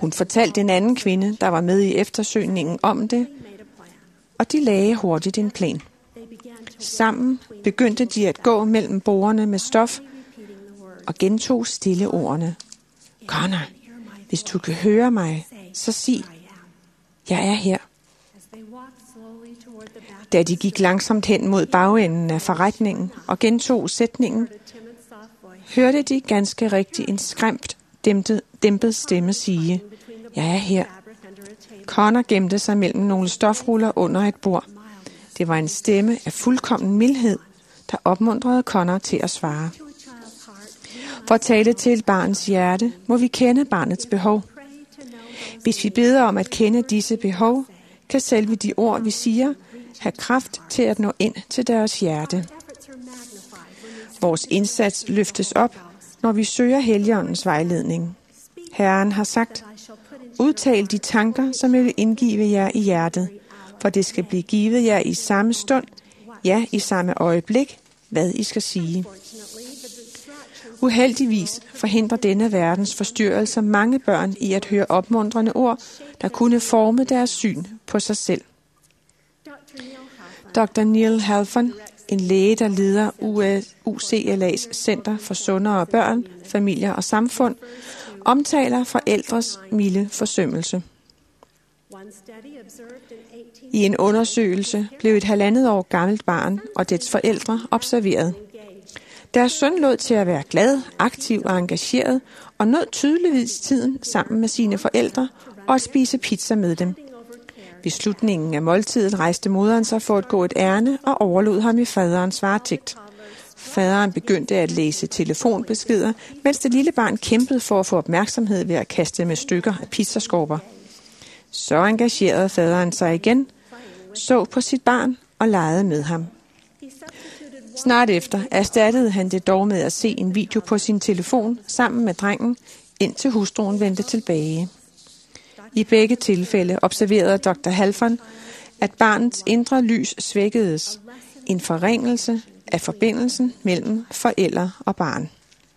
Hun fortalte en anden kvinde, der var med i eftersøgningen om det, og de lagde hurtigt en plan. Sammen begyndte de at gå mellem bordene med stof og gentog stille ordene. Connor, hvis du kan høre mig, så sig, jeg er her. Da de gik langsomt hen mod bagenden af forretningen og gentog sætningen, hørte de ganske rigtigt en skræmt, dæmpet stemme sige, jeg er her. Connor gemte sig mellem nogle stofruller under et bord. Det var en stemme af fuldkommen mildhed, der opmuntrede Connor til at svare. For at tale til et barns hjerte, må vi kende barnets behov. Hvis vi beder om at kende disse behov, kan selve de ord, vi siger, have kraft til at nå ind til deres hjerte. Vores indsats løftes op, når vi søger Helligåndens vejledning. Herren har sagt, udtal de tanker, som jeg vil indgive jer i hjertet, for det skal blive givet jer i samme stund, ja, i samme øjeblik, hvad I skal sige. Uheldigvis forhindrer denne verdens forstyrrelser mange børn i at høre opmuntrende ord, der kunne forme deres syn på sig selv. Dr. Neil Halfon, en læge, der leder UCLA's Center for Sundere Børn, Familier og Samfund, omtaler forældres milde forsømmelse. I en undersøgelse blev et 1,5 år gammelt barn og dets forældre observeret. Deres søn lod til at være glad, aktiv og engageret, og nåede tydeligvis tiden sammen med sine forældre og at spise pizza med dem. Ved slutningen af måltidet rejste moderen sig for at gå et ærinde og overlod ham i faderens varetægt. Faderen begyndte at læse telefonbeskeder, mens det lille barn kæmpede for at få opmærksomhed ved at kaste med stykker af pizzaskorper. Så engagerede faderen sig igen, så på sit barn og legede med ham. Snart efter erstattede han det dog med at se en video på sin telefon sammen med drengen, indtil hustruen vendte tilbage. I begge tilfælde observerede Dr. Halfon, at barnets indre lys svækkedes, en forringelse af forbindelsen mellem forældre og barn.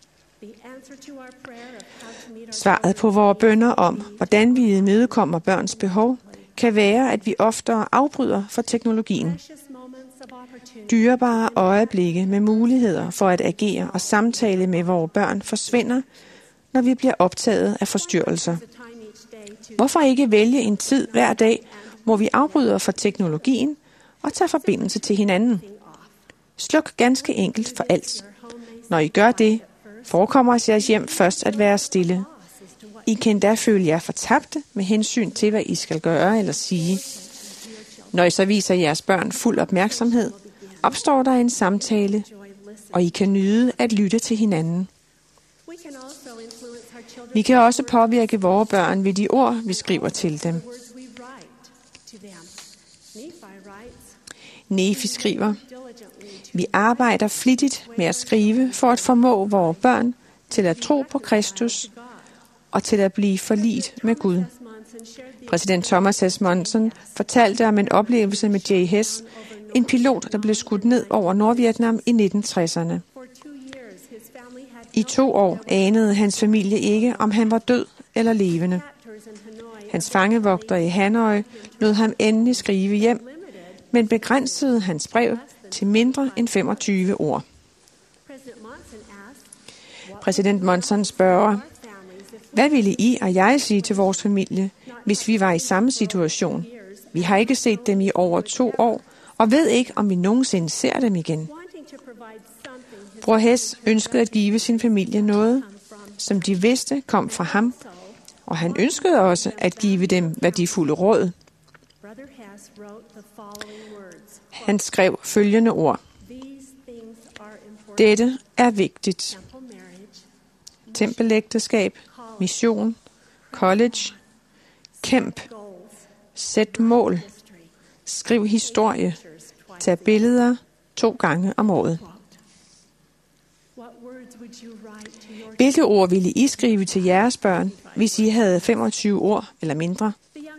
Svaret på vores bønner om, hvordan vi imødekommer børns behov, kan være, at vi oftere afbryder for teknologien. Dyrebare øjeblikke med muligheder for at agere og samtale med vores børn forsvinder, når vi bliver optaget af forstyrrelser. Hvorfor ikke vælge en tid hver dag, hvor vi afbryder for teknologien og tager forbindelse til hinanden? Sluk ganske enkelt for alt. Når I gør det, forekommer jeres hjem først at være stille. I kan endda føle jer fortabte med hensyn til, hvad I skal gøre eller sige. Når I så viser jeres børn fuld opmærksomhed, opstår der en samtale, og I kan nyde at lytte til hinanden. Vi kan også påvirke vores børn ved de ord, vi skriver til dem. Nefi skriver, vi arbejder flittigt med at skrive for at formå vores børn til at tro på Kristus og til at blive forliget med Gud. Præsident Thomas S. Monson fortalte om en oplevelse med Jay Hess, en pilot, der blev skudt ned over Nordvietnam i 1960'erne. I 2 år anede hans familie ikke, om han var død eller levende. Hans fangevogter i Hanoi lod ham endelig skrive hjem, men begrænsede hans brev til mindre end 25 ord. Præsident Monson spørger, hvad ville I og jeg sige til vores familie, hvis vi var i samme situation? Vi har ikke set dem i over 2 år, og ved ikke, om vi nogensinde ser dem igen. Bror Hess ønskede at give sin familie noget, som de vidste kom fra ham, og han ønskede også at give dem værdifulde råd. Han skrev følgende ord. Dette er vigtigt. Tempelægteskab, mission, college, kæmp, sæt mål, skriv historie, tag billeder 2 gange om året. Hvilke ord ville I skrive til jeres børn, hvis I havde 25 ord eller mindre?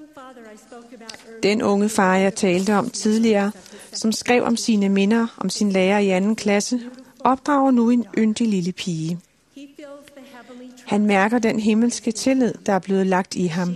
Den unge far, jeg talte om tidligere, som skrev om sine minder om sin lærer i 2. klasse, opdrager nu en yndig lille pige. Han mærker den himmelske tillid, der er blevet lagt i ham.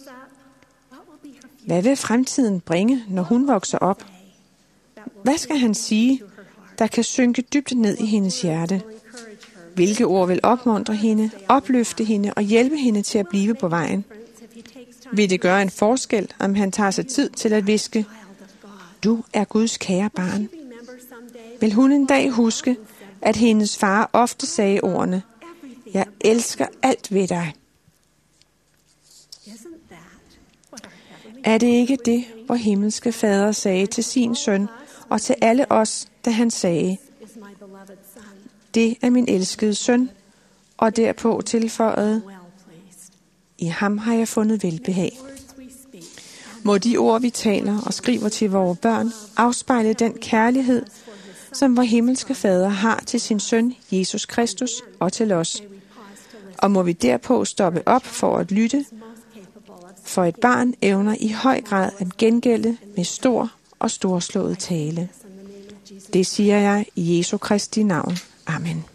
Hvad vil fremtiden bringe, når hun vokser op? Hvad skal han sige, der kan synke dybt ned i hendes hjerte? Hvilke ord vil opmuntre hende, opløfte hende og hjælpe hende til at blive på vejen? Vil det gøre en forskel, om han tager sig tid til at hviske, du er Guds kære barn? Vil hun en dag huske, at hendes far ofte sagde ordene, jeg elsker alt ved dig? Er det ikke det, hvor himmelske fader sagde til sin søn og til alle os, da han sagde, det er min elskede søn, og derpå tilføjede, i ham har jeg fundet velbehag. Må de ord, vi taler og skriver til vores børn, afspejle den kærlighed, som vor himmelske fader har til sin søn, Jesus Kristus, og til os. Og må vi derpå stoppe op for at lytte, for et barn evner i høj grad at gengælde med stor og storslået tale. Det siger jeg i Jesu Kristi navn. Amen.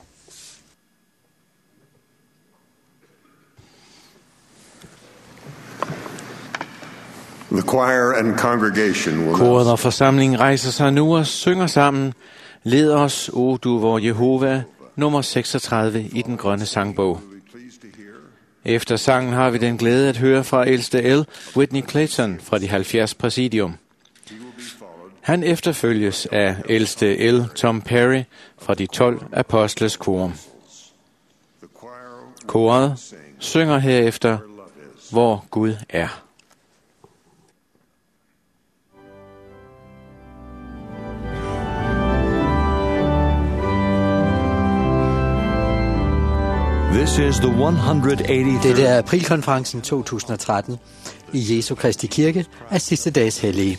The choir and congregation will Koret og forsamlingen rejser sig nu og synger sammen. Led os, o du vor Jehova, nummer 36 i den grønne sangbog. Efter sangen har vi den glæde at høre fra ældste El, Whitney Clayton fra de 70 præsidium. Han efterfølges af ældste El, Tom Perry fra de 12 apostles korum. Koret synger herefter, hvor Gud er. This is the 183rd. Dette er aprilkonferencen 2013 i Jesu Kristi Kirke af sidste dages hellige.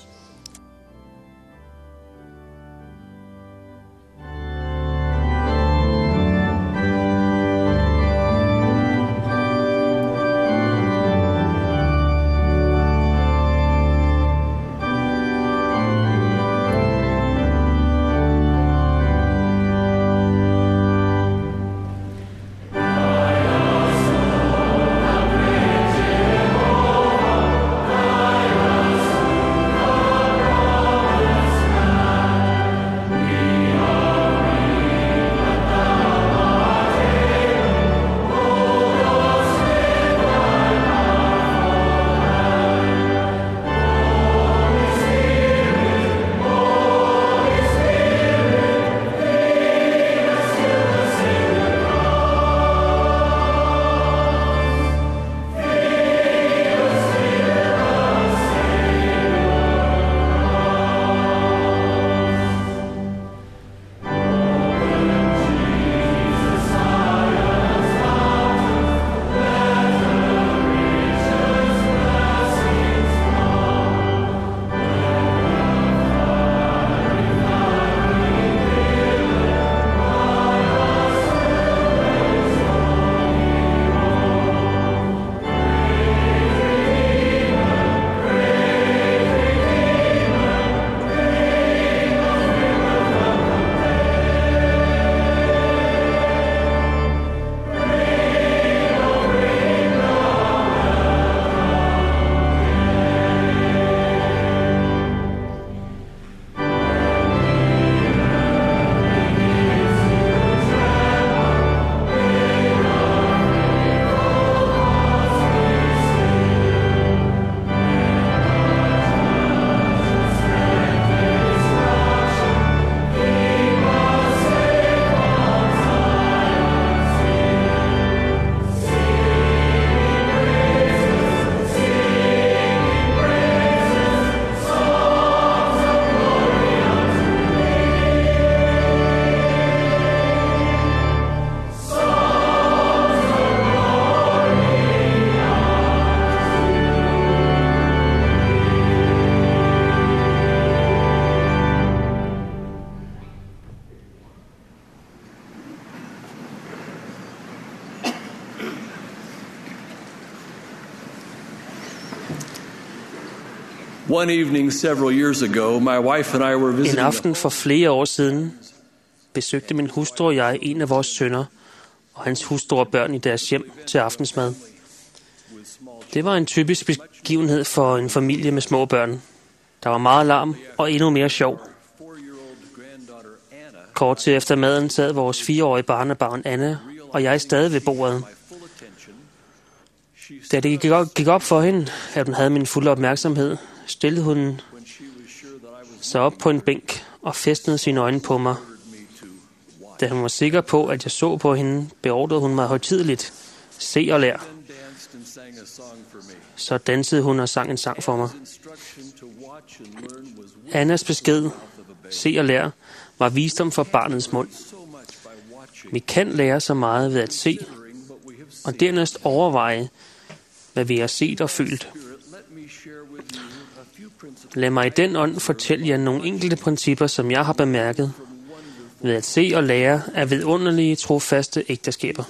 One evening several years ago, my wife and I were visiting. En aften for flere år siden besøgte min hustru og jeg en af vores sønner, og og hans hustru og børn i deres hjem til aftensmad. Det var en typisk begivenhed for en familie med små børn. Der var meget larm og endnu mere sjov. Kort tid efter maden sad vores 4-årige barnebarn Anna og jeg stadig ved bordet. Da det gik op for hende, at hun havde min fulde opmærksomhed, stillede hun sig op på en bænk og fæstnede sine øjne på mig. Da hun var sikker på, at jeg så på hende, beordrede hun mig højtideligt: se og lær. Så dansede hun og sang en sang for mig. Annas besked, se og lær, var visdom fra barnets mund. Vi kan lære så meget ved at se, og dernæst overveje, hvad vi har set og følt. Lad mig i den ånd fortælle jer nogle enkelte principper, som jeg har bemærket ved at se og lære af vidunderlige, trofaste ægteskaber.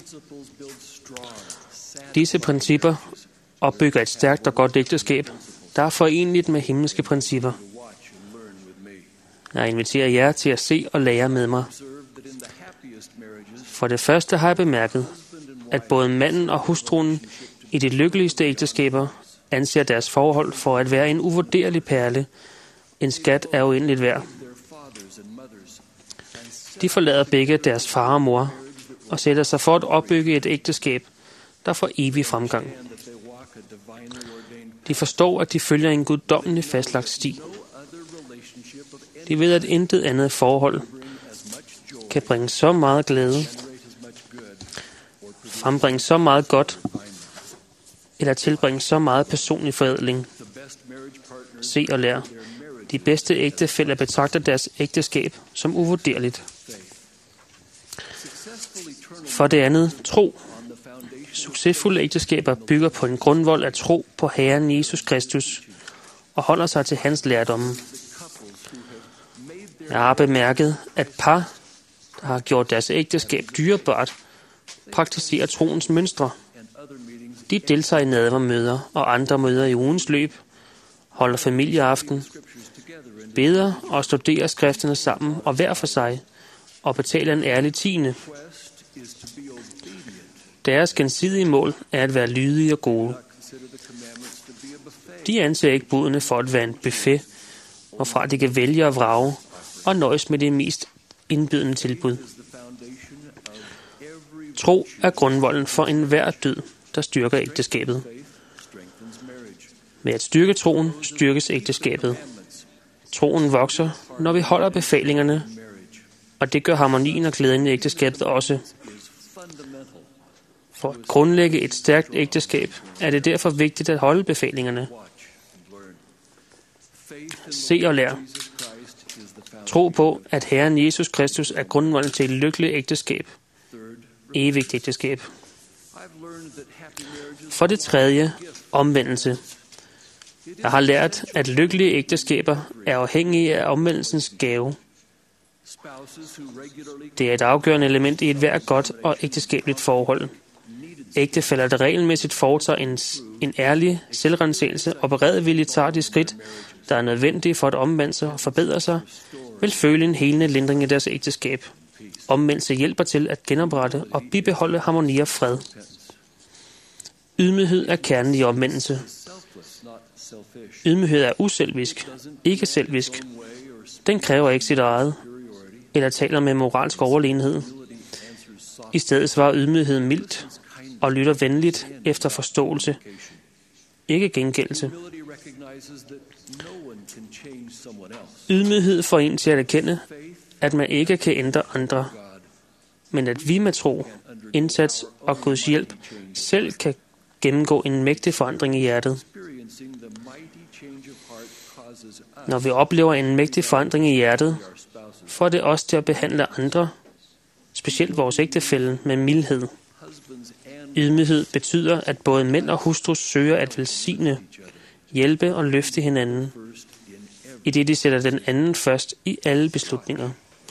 Disse principper opbygger et stærkt og godt ægteskab, der er forenligt med himmelske principper. Jeg inviterer jer til at se og lære med mig. For det første har jeg bemærket, at både manden og hustruen i de lykkeligste ægteskaber anser deres forhold for at være en uvurderlig perle, en skat af uendeligt værd. De forlader begge deres far og mor og sætter sig for at opbygge et ægteskab, der får evig fremgang. De forstår, at de følger en guddommelig fastlagt sti. De ved, at intet andet forhold kan bringe så meget glæde, frembringe så meget godt, eller tilbringe så meget personlig forædling. Se og lær. De bedste ægtefæller betragter deres ægteskab som uvurderligt. For det andet, tro. Succesfulde ægteskaber bygger på en grundvold af tro på Herren Jesus Kristus og holder sig til hans lærdomme. Jeg har bemærket, at par, der har gjort deres ægteskab dyrebart, praktiserer troens mønstre. De deltager i nadvermøder og andre møder i ugens løb, holder familieaften, beder og studerer skrifterne sammen og hver for sig, og betaler en ærlig tiende. Deres gensidige mål er at være lydige og gode. De anser ikke budene for at være en buffet, hvorfra de kan vælge og vrage og nøjes med det mest indbydende tilbud. Tro er grundvolden for enhver dyd, der styrker ægteskabet. Ved at styrke troen, styrkes ægteskabet. Troen vokser, når vi holder befalingerne, og det gør harmonien og glæden i ægteskabet også. For at grundlægge et stærkt ægteskab er det derfor vigtigt at holde befalingerne. Se og lær. Tro på, at Herren Jesus Kristus er grundvolden til et lykkeligt ægteskab. Evigt ægteskab. For det tredje, omvendelse. Jeg har lært, at lykkelige ægteskaber er afhængige af omvendelsens gave. Det er et afgørende element i et hvert godt og ægteskabeligt forhold. Ægtefæller, der regelmæssigt foretager en ærlig selvrensagelse og beredvilligt tager de skridt, der er nødvendige for at omvende sig og forbedre sig, vil føle en helende lindring i deres ægteskab. Omvendelse hjælper til at genoprette og bibeholde harmoni og fred. Ydmyghed er kernen i omvendelse. Ydmyghed er uselvisk, ikke selvisk. Den kræver ikke sit eget, eller taler med moralsk overlegenhed. I stedet svarer ydmyghed mildt og lytter venligt efter forståelse, ikke gengældelse. Ydmyghed får en til at erkende, at man ikke kan ændre andre, men at vi med tro, indsats og Guds hjælp selv kan gennemgå en mægtig forandring i hjertet. Når vi oplever en mægtig forandring i hjertet, får det os til at behandle andre, specielt vores ægtefælle, med mildhed. Ydmyghed betyder, at både mænd og hustru søger at velsigne, hjælpe og løfte hinanden, i det de sætter den anden først i alle beslutninger.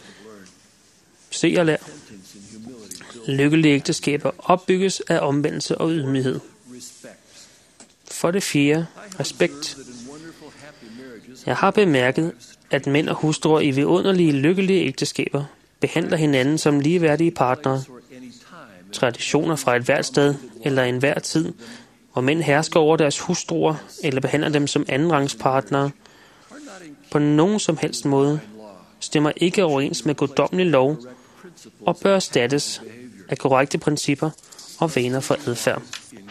Se og lær. Lykkelige ægteskaber opbygges af omvendelse og ydmyghed. For det fjerde, respekt. Jeg har bemærket, at mænd og hustruer i vidunderlige lykkelige ægteskaber behandler hinanden som ligeværdige partnere. traditioner fra et hvert sted eller enhver tid, hvor mænd hersker over deres hustruer eller behandler dem som andenrangspartnere, på nogen som helst måde stemmer ikke overens med guddommelig lov og bør erstattes af korrekte principper og vaner for adfærd.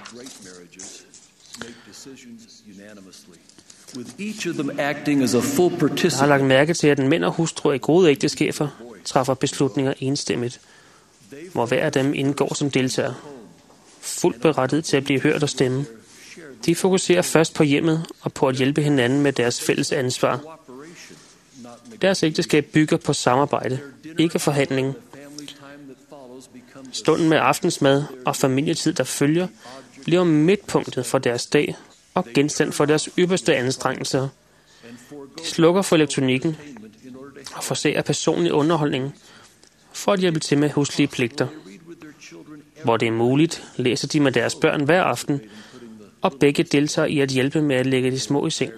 Jeg har lagt mærke til, at mænd og hustruer i gode ægteskaber træffer beslutninger enstemmigt, hvor hver af dem indgår som deltager, fuldt berettiget til at blive hørt og stemme. De fokuserer først på hjemmet og på at hjælpe hinanden med deres fælles ansvar. Deres ægteskab bygger på samarbejde, ikke forhandling. Stunden med aftensmad og familietid, der følger, bliver midtpunktet for deres dag og genstand for deres ypperste anstrengelser. De slukker for elektronikken og forsager personlig underholdning for at hjælpe til med huslige pligter. Hvor det er muligt, læser de med deres børn hver aften, og begge deltager i at hjælpe med at lægge de små i seng.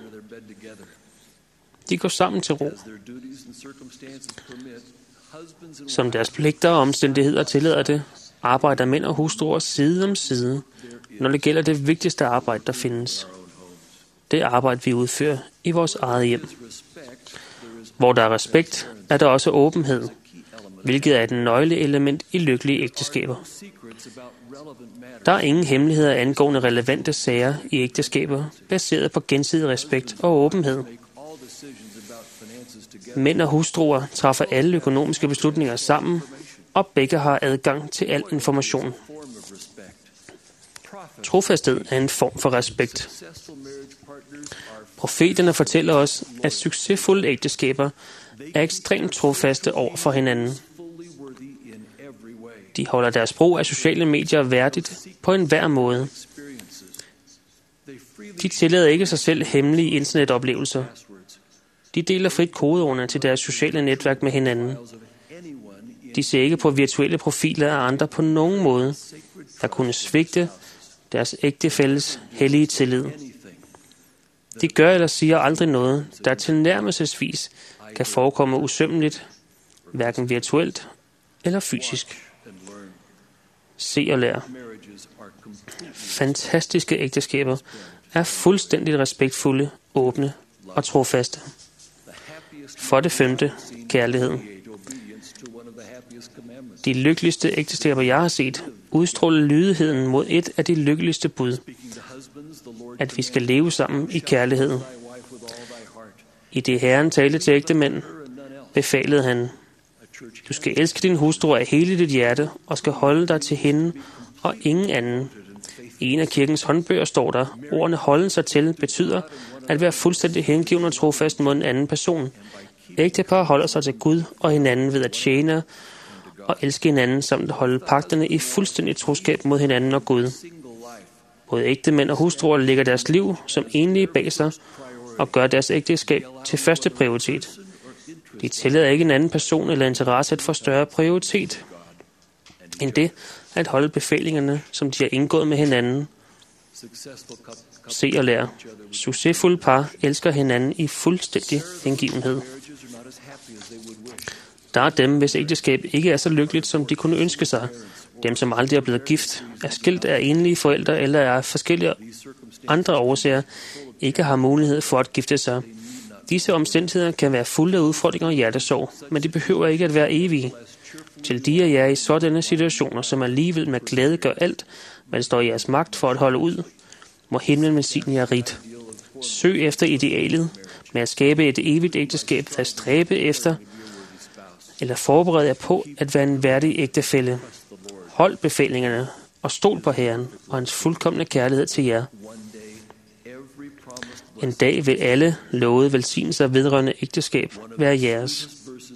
De går sammen til ro. Som deres pligter og omstændigheder tillader det, arbejder mænd og hustruer side om side, når det gælder det vigtigste arbejde, der findes. Det arbejde, vi udfører i vores eget hjem. Hvor der er respekt, er der også åbenhed, hvilket er et nøgleelement i lykkelige ægteskaber. Der er ingen hemmeligheder angående relevante sager i ægteskaber, baseret på gensidig respekt og åbenhed. Mænd og hustruer træffer alle økonomiske beslutninger sammen, og begge har adgang til al information. Trofasthed er en form for respekt. Profeterne fortæller os, at succesfulde ægteskaber er ekstremt trofaste over for hinanden. De holder deres brug af sociale medier værdigt på enhver måde. De tillader ikke sig selv hemmelige internetoplevelser. De deler frit kodeordene til deres sociale netværk med hinanden. De ser ikke på virtuelle profiler af andre på nogen måde, der kunne svigte deres ægtefælles hellige tillid. De gør eller siger aldrig noget, der tilnærmelsesvis kan forekomme usømmeligt, hverken virtuelt eller fysisk. Se og lær. Fantastiske ægteskaber er fuldstændigt respektfulde, åbne og trofaste. For det 5. Kærlighed. De lykkeligste ægteskaber, jeg har set, udstråler lydigheden mod et af de lykkeligste bud. At vi skal leve sammen i kærlighed. I det Herren talte til ægtemænd, befalede han: Du skal elske din hustru af hele dit hjerte, og skal holde dig til hende og ingen anden. I en af kirkens håndbøger står der: ordene holde sig til betyder at være fuldstændig hengiven og trofast mod en anden person. Ægtepar holder sig til Gud og hinanden ved at tjene og elske hinanden, samt at holde pagterne i fuldstændig troskab mod hinanden og Gud. Både ægtemænd og hustruer lægger deres liv som enlige bag sig og gør deres ægteskab til første prioritet. De tillader ikke en anden person eller interesse at få større prioritet end det at holde befalingerne, som de har indgået med hinanden. Se og lær. Succesfulde par elsker hinanden i fuldstændig hengivenhed. Der er dem, hvis ægteskab ikke er så lykkeligt, som de kunne ønske sig. Dem, som aldrig er blevet gift, er skilt af enlige forældre eller er forskellige andre årsager, ikke har mulighed for at gifte sig. Disse omstændigheder kan være fulde af udfordringer og hjertesorg, men de behøver ikke at være evige. Til de af jer i sådanne situationer, som alligevel med glæde gør alt, hvad det står i jeres magt for at holde ud, må himlen velsigne jer rigt. Søg efter idealet med at skabe et evigt ægteskab, der stræbe efter eller forbered jer på at være en værdig ægtefælle. Hold befalingerne og stol på Herren og hans fuldkomne kærlighed til jer. En dag vil alle lovede velsignelser vedrørende ægteskab være jeres.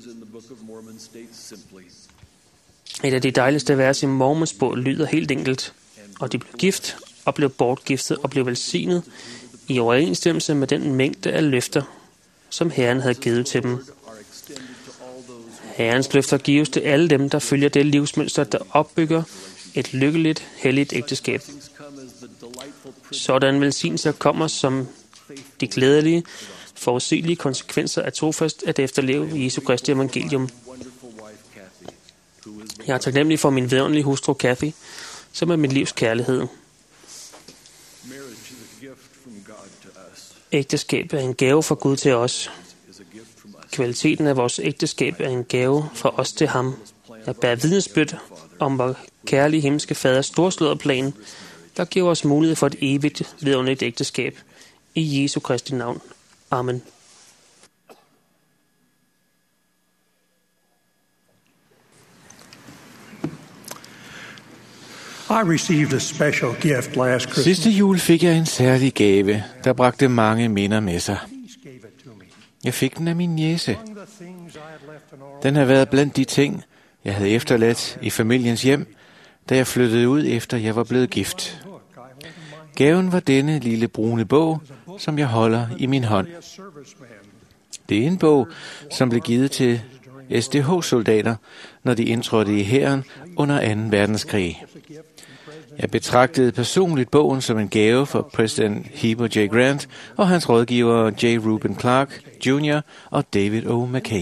Et af de dejligste vers i Mormons bog lyder helt enkelt: og de blev gift og blev bortgiftet og blev velsignet i overensstemmelse med den mængde af løfter, som Herren havde givet til dem. Herrens løfter gives til alle dem, der følger det livsmønster, der opbygger et lykkeligt, helligt ægteskab. Sådan velsignelser kommer som de glædelige, forudsigelige konsekvenser af trofast at efterleve Jesu Kristi evangelium. Jeg er taknemmelig for min vidunderlige hustru Kathy, som er mit livs kærlighed. Ægteskab er en gave fra Gud til os. Kvaliteten af vores ægteskab er en gave fra os til ham. Jeg bærer vidnesbyrd om vor kærlige himmelske faders storslåede plan, der giver os mulighed for et evigt vidunderligt ægteskab. I Jesu Kristi navn. Amen. Sidste jul fik jeg en særlig gave, der bragte mange minder med sig. Jeg fik den af min niece. Den har været blandt de ting, jeg havde efterladt i familiens hjem, da jeg flyttede ud efter jeg var blevet gift. Gaven var denne lille brune bog, som jeg holder i min hånd. Det er en bog, som blev givet til SDH-soldater, når de indtrådte i hæren under 2. verdenskrig. Jeg betragtede personligt bogen som en gave for præsident Heber J. Grant og hans rådgivere J. Reuben Clark Jr. og David O. McKay.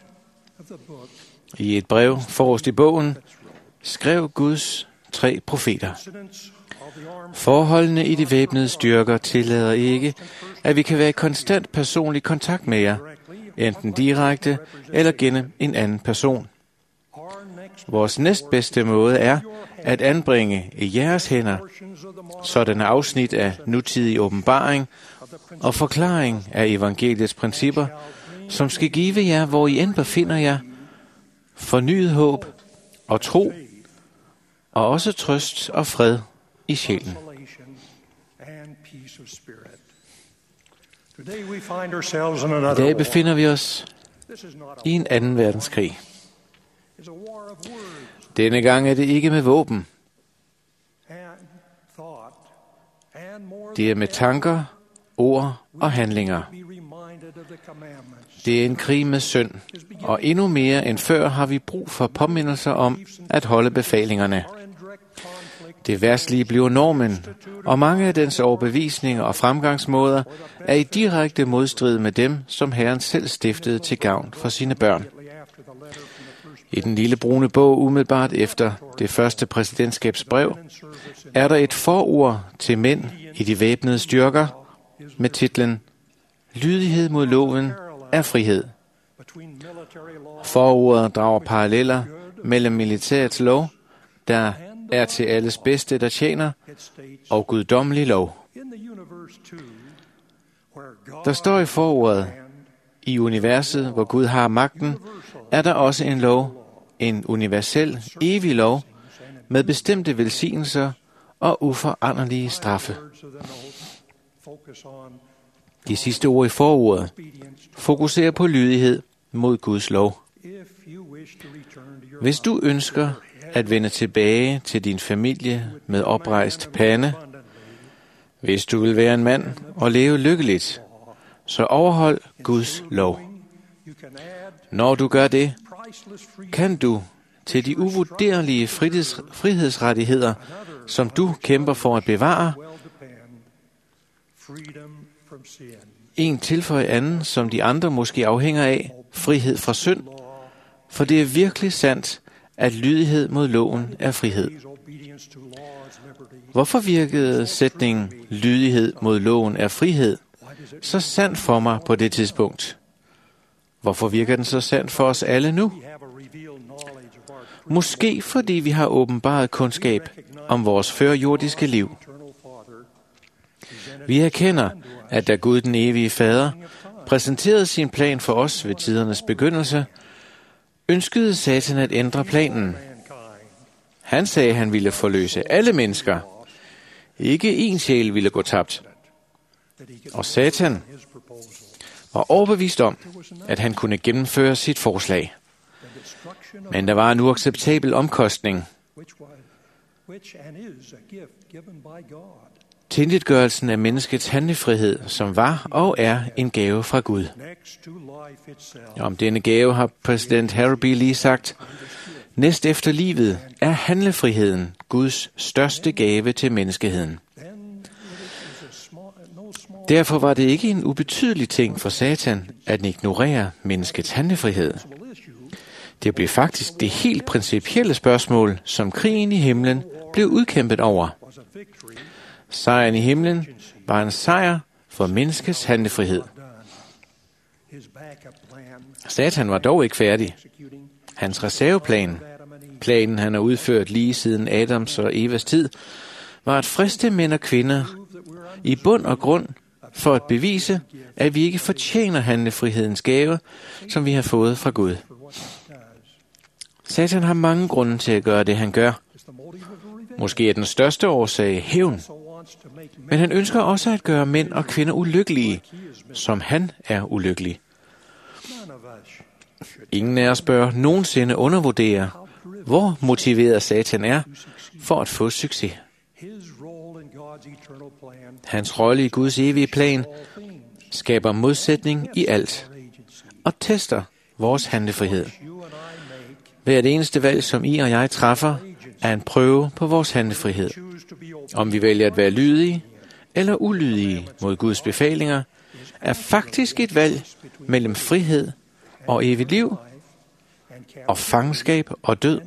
I et brev forrest i bogen skrev Guds 3 profeter: Forholdene i de væbnede styrker tillader ikke, at vi kan være i konstant personlig kontakt med jer, enten direkte eller gennem en anden person. Vores næstbedste måde er at anbringe i jeres hænder sådanne afsnit af nutidig åbenbaring og forklaring af evangeliets principper, som skal give jer, hvor I end befinder jer, fornyet håb og tro, og også trøst og fred i sjælen. I dag befinder vi os i en 2. verdenskrig. Denne gang er det ikke med våben. Det er med tanker, ord og handlinger. Det er en krig med synd, og endnu mere end før har vi brug for påmindelser om at holde befalingerne. Det verdslige bliver normen, og mange af dens overbevisninger og fremgangsmåder er i direkte modstrid med dem, som Herren selv stiftede til gavn for sine børn. I den lille brune bog umiddelbart efter det første præsidentskabsbrev er der et forord til mænd i de væbnede styrker med titlen Lydighed mod loven er frihed. Forordet drager paralleller mellem militærets lov, der er til alles bedste, der tjener, og guddommelig lov. Der står i forordet, i universet, hvor Gud har magten, er der også en lov, en universel, evig lov, med bestemte velsignelser og uforanderlige straffe. De sidste ord i forordet fokuserer på lydighed mod Guds lov. Hvis du ønsker at vende tilbage til din familie med oprejst pande, hvis du vil være en mand og leve lykkeligt, så overhold Guds lov. Når du gør det, kan du til de uvurderlige frihedsrettigheder, som du kæmper for at bevare, en tilføje anden, som de andre måske afhænger af, frihed fra synd, for det er virkelig sandt, at lydighed mod loven er frihed. Hvorfor virkede sætningen lydighed mod loven er frihed så sandt for mig på det tidspunkt? Hvorfor virker den så sandt for os alle nu? Måske fordi vi har åbenbaret kundskab om vores førjordiske liv. Vi erkender, at da Gud den evige fader præsenterede sin plan for os ved tidernes begyndelse, ønskede Satan at ændre planen. Han sagde, at han ville forløse alle mennesker. Ikke én sjæl ville gå tabt. Og Satan var overbevist om, at han kunne gennemføre sit forslag. Men der var en uacceptabel omkostning. Tilintetgørelsen af menneskets handlefrihed, som var og er en gave fra Gud. Om denne gave har præsident Harold B. Lee sagt, næst efter livet er handlefriheden Guds største gave til menneskeheden. Derfor var det ikke en ubetydelig ting for Satan at ignorere menneskets handlefrihed. Det blev faktisk det helt principielle spørgsmål, som krigen i himlen blev udkæmpet over. Sejren i himlen var en sejr for menneskets handlefrihed. Satan var dog ikke færdig. Hans reserveplan, planen han har udført lige siden Adams og Evas tid, var at friste mænd og kvinder i bund og grund for at bevise, at vi ikke fortjener handlefrihedens gave, som vi har fået fra Gud. Satan har mange grunde til at gøre det, han gør. Måske er den største årsag hævn. Men han ønsker også at gøre mænd og kvinder ulykkelige, som han er ulykkelig. Ingen af os bør nogensinde undervurdere, hvor motiveret Satan er for at få succes. Hans rolle i Guds evige plan skaber modsætning i alt og tester vores handlefrihed. Hvert eneste valg, som I og jeg træffer, er en prøve på vores handlefrihed. Om vi vælger at være lydige eller ulydige mod Guds befalinger, er faktisk et valg mellem frihed og evigt liv og fangenskab og død.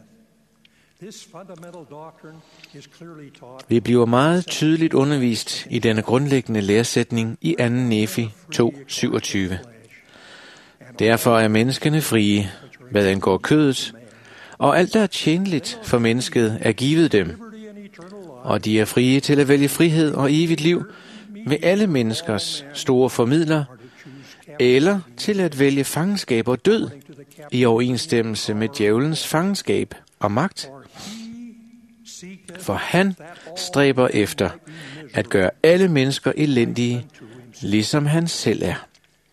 Vi bliver meget tydeligt undervist i denne grundlæggende læresætning i 2. Nefi 2:27. Derfor er menneskene frie, hvad angår kødet, og alt, der er tjenligt for mennesket, er givet dem. Og de er frie til at vælge frihed og evigt liv ved alle menneskers store formidler, eller til at vælge fangenskab og død i overensstemmelse med djævelens fangenskab og magt. For han stræber efter at gøre alle mennesker elendige, ligesom han selv er.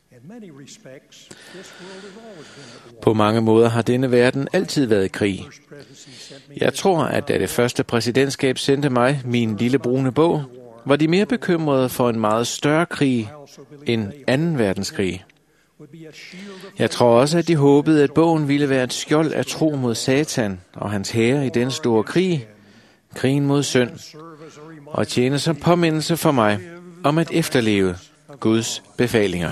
På mange måder har denne verden altid været i krig. Jeg tror, at da det første præsidentskab sendte mig min lille brune bog, var de mere bekymrede for en meget større krig end 2. verdenskrig. Jeg tror også, at de håbede, at bogen ville være et skjold af tro mod Satan og hans hære i den store krig, krigen mod synd, og tjene som påmindelse for mig om at efterleve Guds befalinger.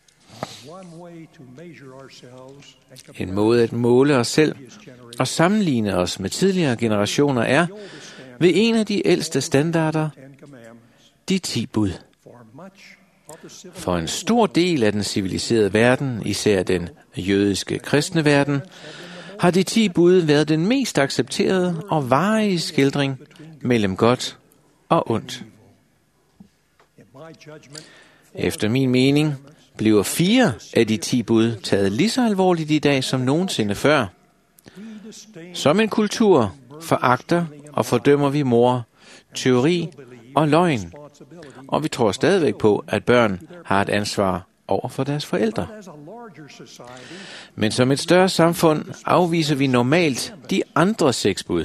En måde at måle os selv og sammenligne os med tidligere generationer er ved en af de ældste standarder, de 10 bud. For en stor del af den civiliserede verden, især den jødiske kristne verden, har de 10 bud været den mest accepterede og varige skildring mellem godt og ondt. Efter min mening bliver 4 af de 10 bud taget lige så alvorligt i dag som nogensinde før. Som en kultur foragter og fordømmer vi mord, tyveri og løgn, og vi tror stadigvæk på, at børn har et ansvar over for deres forældre. Men som et større samfund afviser vi normalt de andre 6 bud.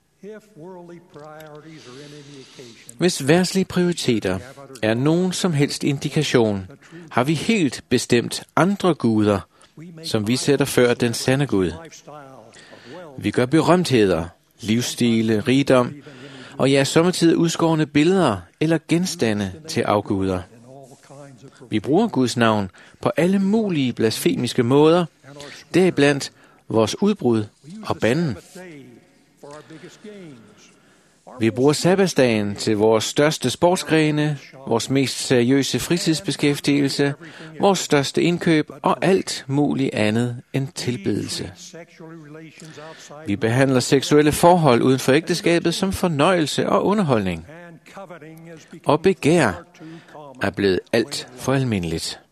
Hvis verdslige prioriteter er nogen som helst indikation, har vi helt bestemt andre guder, som vi sætter før den sande Gud. Vi gør berømtheder, livsstile, rigdom, og ja, sommetider udskårne billeder eller genstande til afguder. Vi bruger Guds navn på alle mulige blasfemiske måder, deriblandt vores udbrud og banden. Vi bruger sabbatsdagen til vores største sportsgrene, vores mest seriøse fritidsbeskæftigelse, vores største indkøb og alt muligt andet end tilbedelse. Vi behandler seksuelle forhold uden for ægteskabet som fornøjelse og underholdning. Og begær er blevet alt for almindeligt.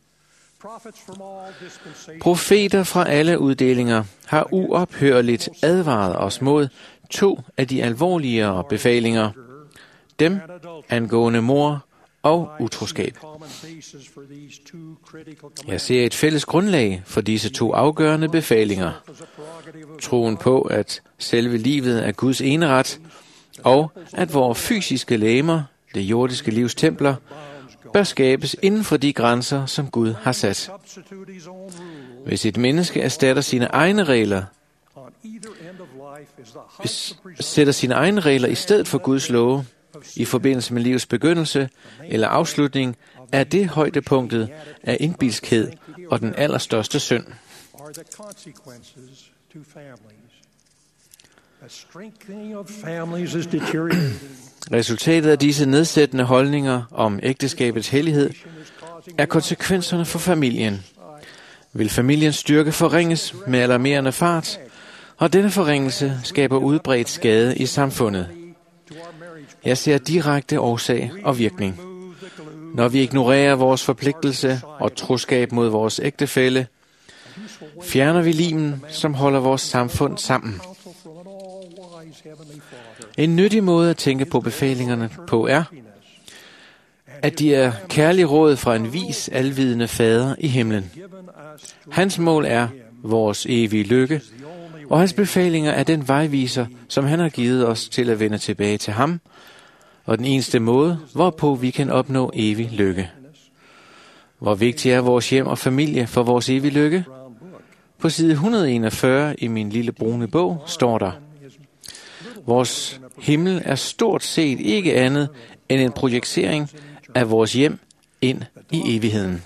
Profeter fra alle uddelinger har uophørligt advaret os mod 2 af de alvorligere befalinger, dem angående mord og utroskab. Jeg ser et fælles grundlag for disse 2 afgørende befalinger. Troen på, at selve livet er Guds eneret, og at vores fysiske legemer, det jordiske livs templer, bør skabes inden for de grænser, som Gud har sat. Hvis et menneske erstatter sine egne regler, sætter sine egne regler i stedet for Guds love i forbindelse med livets begyndelse eller afslutning, er det højdepunktet af indbilskhed og den allerstørste synd. are the consequences to families. The strengthening of families is deteriorating. Resultatet af disse nedsættende holdninger om ægteskabets hellighed er konsekvenserne for familien. Vil familiens styrke forringes med alarmerende fart, og denne forringelse skaber udbredt skade i samfundet. Jeg ser direkte årsag og virkning. Når vi ignorerer vores forpligtelse og troskab mod vores ægtefælle, fjerner vi limen, som holder vores samfund sammen. En nyttig måde at tænke på befalingerne på er, at de er kærlig råd fra en vis, alvidende fader i himlen. Hans mål er vores evige lykke, og hans befalinger er den vejviser, som han har givet os til at vende tilbage til ham, og den eneste måde, hvorpå vi kan opnå evig lykke. Hvor vigtig er vores hjem og familie for vores evige lykke? På side 141 i min lille brune bog står der: vores himmel er stort set ikke andet end en projicering af vores hjem ind i evigheden.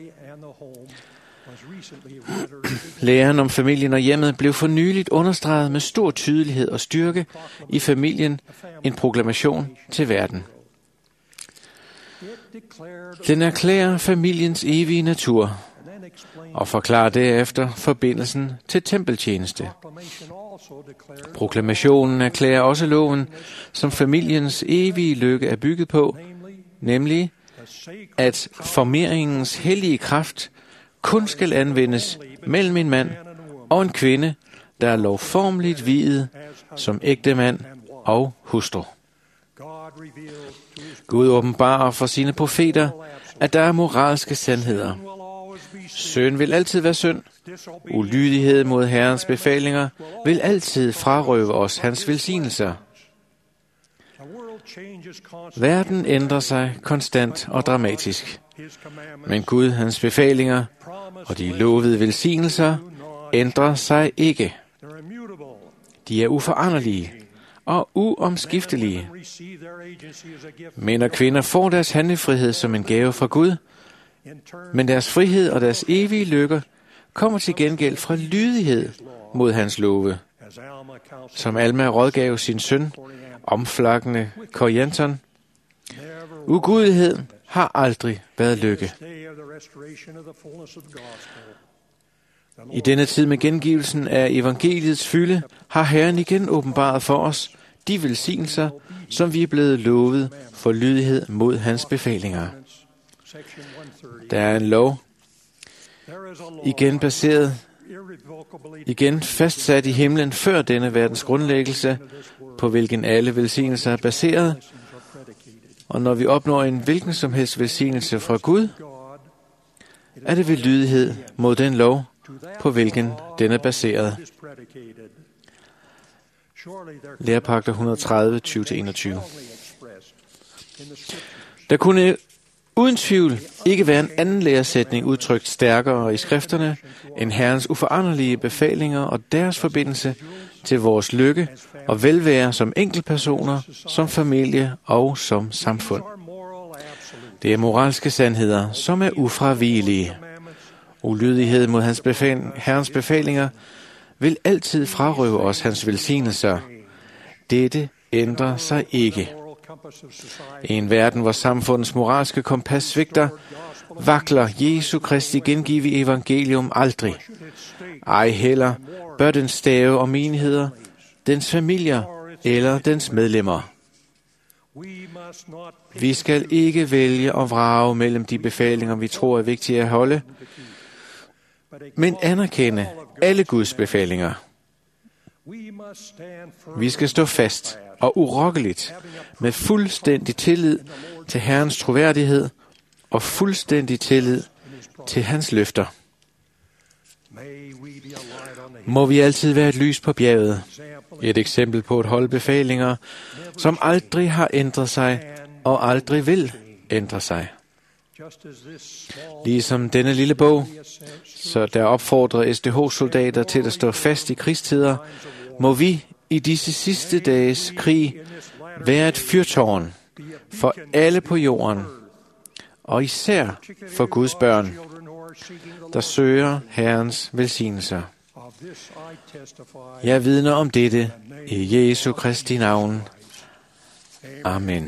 Læren om familien og hjemmet blev for nyligt understreget med stor tydelighed og styrke i familien, en proklamation til verden. Den erklærer familiens evige natur og forklarer derefter forbindelsen til tempeltjeneste. Proklamationen erklærer også loven, som familiens evige lykke er bygget på, nemlig at formeringens hellige kraft kun skal anvendes mellem en mand og en kvinde, der er lovformeligt viet som ægtemand og hustru. Gud åbenbarer for sine profeter, at der er moralske sandheder. Synd vil altid være synd. Ulydighed mod Herrens befalinger vil altid frarøve os hans velsignelser. Verden ændrer sig konstant og dramatisk. Men Gud, hans befalinger og de lovede velsignelser ændrer sig ikke. De er uforanderlige og uomskiftelige. Mænd og kvinder får deres handlefrihed som en gave fra Gud, men deres frihed og deres evige lykke kommer til gengæld fra lydighed mod hans love. Som Alma rådgav sin søn, omflakkende Korianton: ugudelighed har aldrig været lykke. I denne tid med gengivelsen af evangeliets fylde har Herren igen åbenbaret for os de velsignelser, som vi er blevet lovet for lydighed mod hans befalinger. Der er en lov, igen fastsat i himlen før denne verdens grundlæggelse, på hvilken alle velsignelser er baseret, og når vi opnår en hvilken som helst velsignelse fra Gud, er det ved lydighed mod den lov, på hvilken den er baseret. Lærepagter 130, 20-21. Der kunne uden tvivl ikke være en anden læresætning udtrykt stærkere i skrifterne end Herrens uforanderlige befalinger og deres forbindelse til vores lykke og velvære som enkeltpersoner, som familie og som samfund. Det er moralske sandheder, som er ufravigelige. Ulydighed mod Herrens befalinger vil altid frarøve os hans velsignelser. Dette ændrer sig ikke. I en verden, hvor samfundets moralske kompas svigter, vakler Jesu Kristi gengive evangelium aldrig. Ej heller bør den stave om menigheder, dens familier eller dens medlemmer. Vi skal ikke vælge og vrage mellem de befalinger, vi tror er vigtige at holde, men anerkende alle Guds befalinger. Vi skal stå fast og urokkeligt med fuldstændig tillid til Herrens troværdighed og fuldstændig tillid til hans løfter. Må vi altid være et lys på bjerget, et eksempel på at holde befalinger, som aldrig har ændret sig og aldrig vil ændre sig. Ligesom denne lille bog, så der opfordrer SDH-soldater til at stå fast i krigstider, må vi i disse sidste dages krig være et fyrtårn for alle på jorden, og især for Guds børn. der søger Herrens velsignelser. Jeg vidner om dette i Jesu Kristi navn. Amen.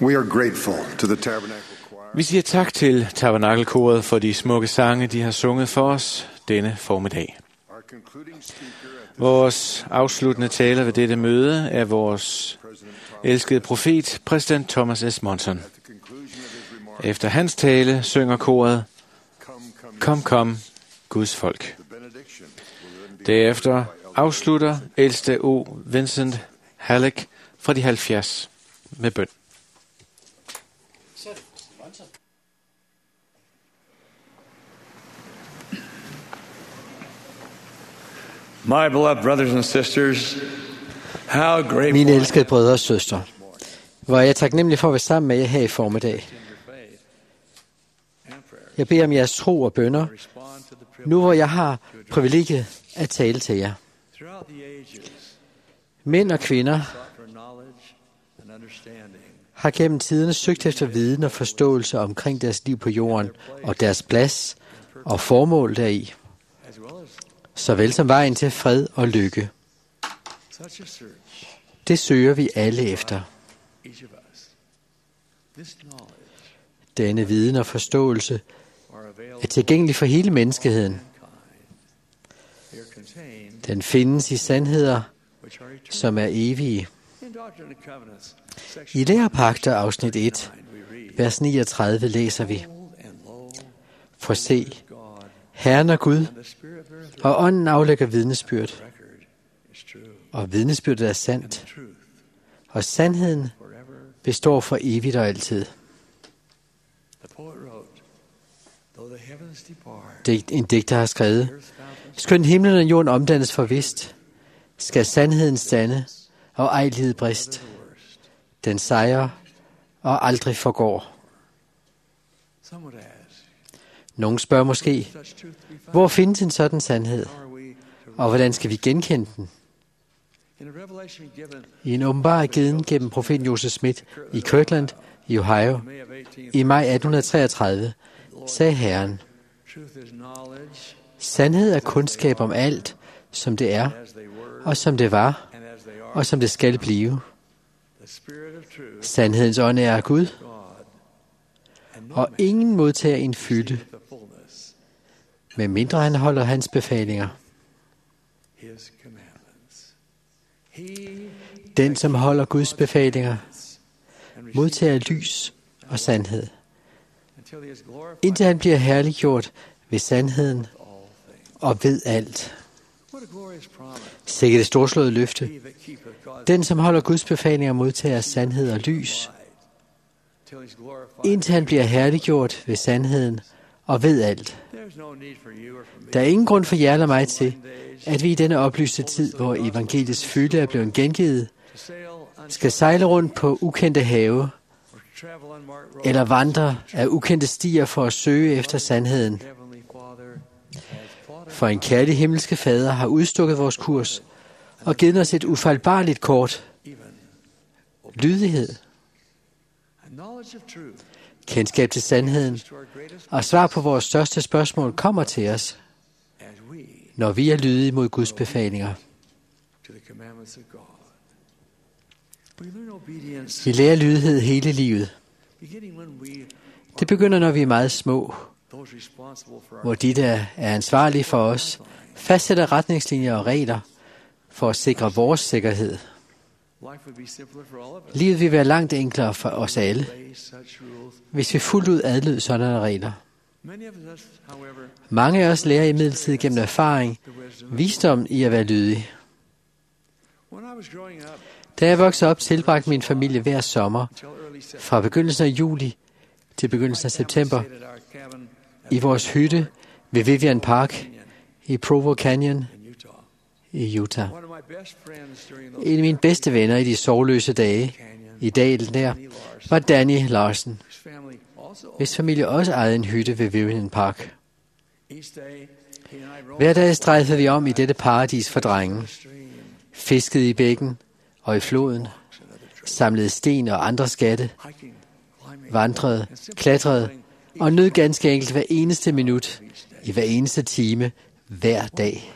We are grateful to the Tabernacle Choir. Vi siger tak til Tabernakelkoret for de smukke sange, de har sunget for os denne formiddag. Vores afsluttende taler ved dette møde er vores elskede profet, præsident Thomas S. Monson. Efter hans tale synger koret, Kom, kom, Guds folk. Derefter afslutter ældste O. Vincent Halleck fra de 70 med bøn. My beloved brothers and sisters, how grateful Mine elskede brødre og søstre, hvor jeg er taknemmelig for at være sammen med jer her i formiddag. Jeg beder om jeres tro og bønner, nu hvor jeg har privilegiet at tale til jer. Mænd og kvinder har gennem tiderne søgt efter viden og forståelse omkring deres liv på jorden og deres plads og formål deri, såvel som vejen til fred og lykke. Det søger vi alle efter. Denne viden og forståelse er tilgængelig for hele menneskeheden. Den findes i sandheder, som er evige. I Lærepagter afsnit 1, vers 39 læser vi: For se, Herren er Gud, og ånden aflægger vidnesbyrd, og vidnesbyrdet er sandt, og sandheden består for evigt og altid. En digter har skrevet: Skønt himlen og jorden omdannes for vist, skal sandheden stande, og ej lide brist. Den sejrer og aldrig forgår. Nogen spørger måske, hvor findes en sådan sandhed, og hvordan skal vi genkende den? I en åbenbaring givet gennem profeten Joseph Smith i Kirtland i Ohio i maj 1833, sagde Herren: Sandhed er kundskab om alt, som det er, og som det var, og som det skal blive. Sandhedens ånd er Gud, og ingen modtager en fylde, medmindre han holder hans befalinger. Den, som holder Guds befalinger, modtager lys og sandhed, indtil han bliver herliggjort ved sandheden og ved alt. Sikke det storslåede løfte. Den, som holder Guds befalinger, modtager sandhed og lys, indtil han bliver herliggjort ved sandheden og ved alt. Der er ingen grund for jer eller mig til, at vi i denne oplyste tid, hvor evangeliets fylde er blevet gengivet, skal sejle rundt på ukendte have, eller vandre af ukendte stier for at søge efter sandheden. For en kærlig himmelske fader har udstukket vores kurs og givet os et ufejlbarligt kort. Lydighed, kendskab til sandheden og svar på vores største spørgsmål kommer til os, når vi er lydige mod Guds befalinger. Vi lærer lydighed hele livet. Det begynder, når vi er meget små, hvor de, der er ansvarlige for os, fastsætter retningslinjer og regler for at sikre vores sikkerhed. Livet vil være langt enklere for os alle, hvis vi fuldt ud adlød sådanne regler. Mange af os lærer imidlertid gennem erfaring visdom i at være lydige. Da jeg voksede op, tilbragte min familie hver sommer, fra begyndelsen af juli til begyndelsen af september, i vores hytte ved Vivian Park i Provo Canyon i Utah. En af mine bedste venner i de sorgløse dage i dalen der var Danny Larsen, hvis familie også ejede en hytte ved Vivian Park. Hver dag strejfede vi om i dette paradis for drenge, fiskede i bækken og i floden, samlede sten og andre skatte, vandrede, klatrede og nød ganske enkelt hver eneste minut, i hver eneste time, hver dag.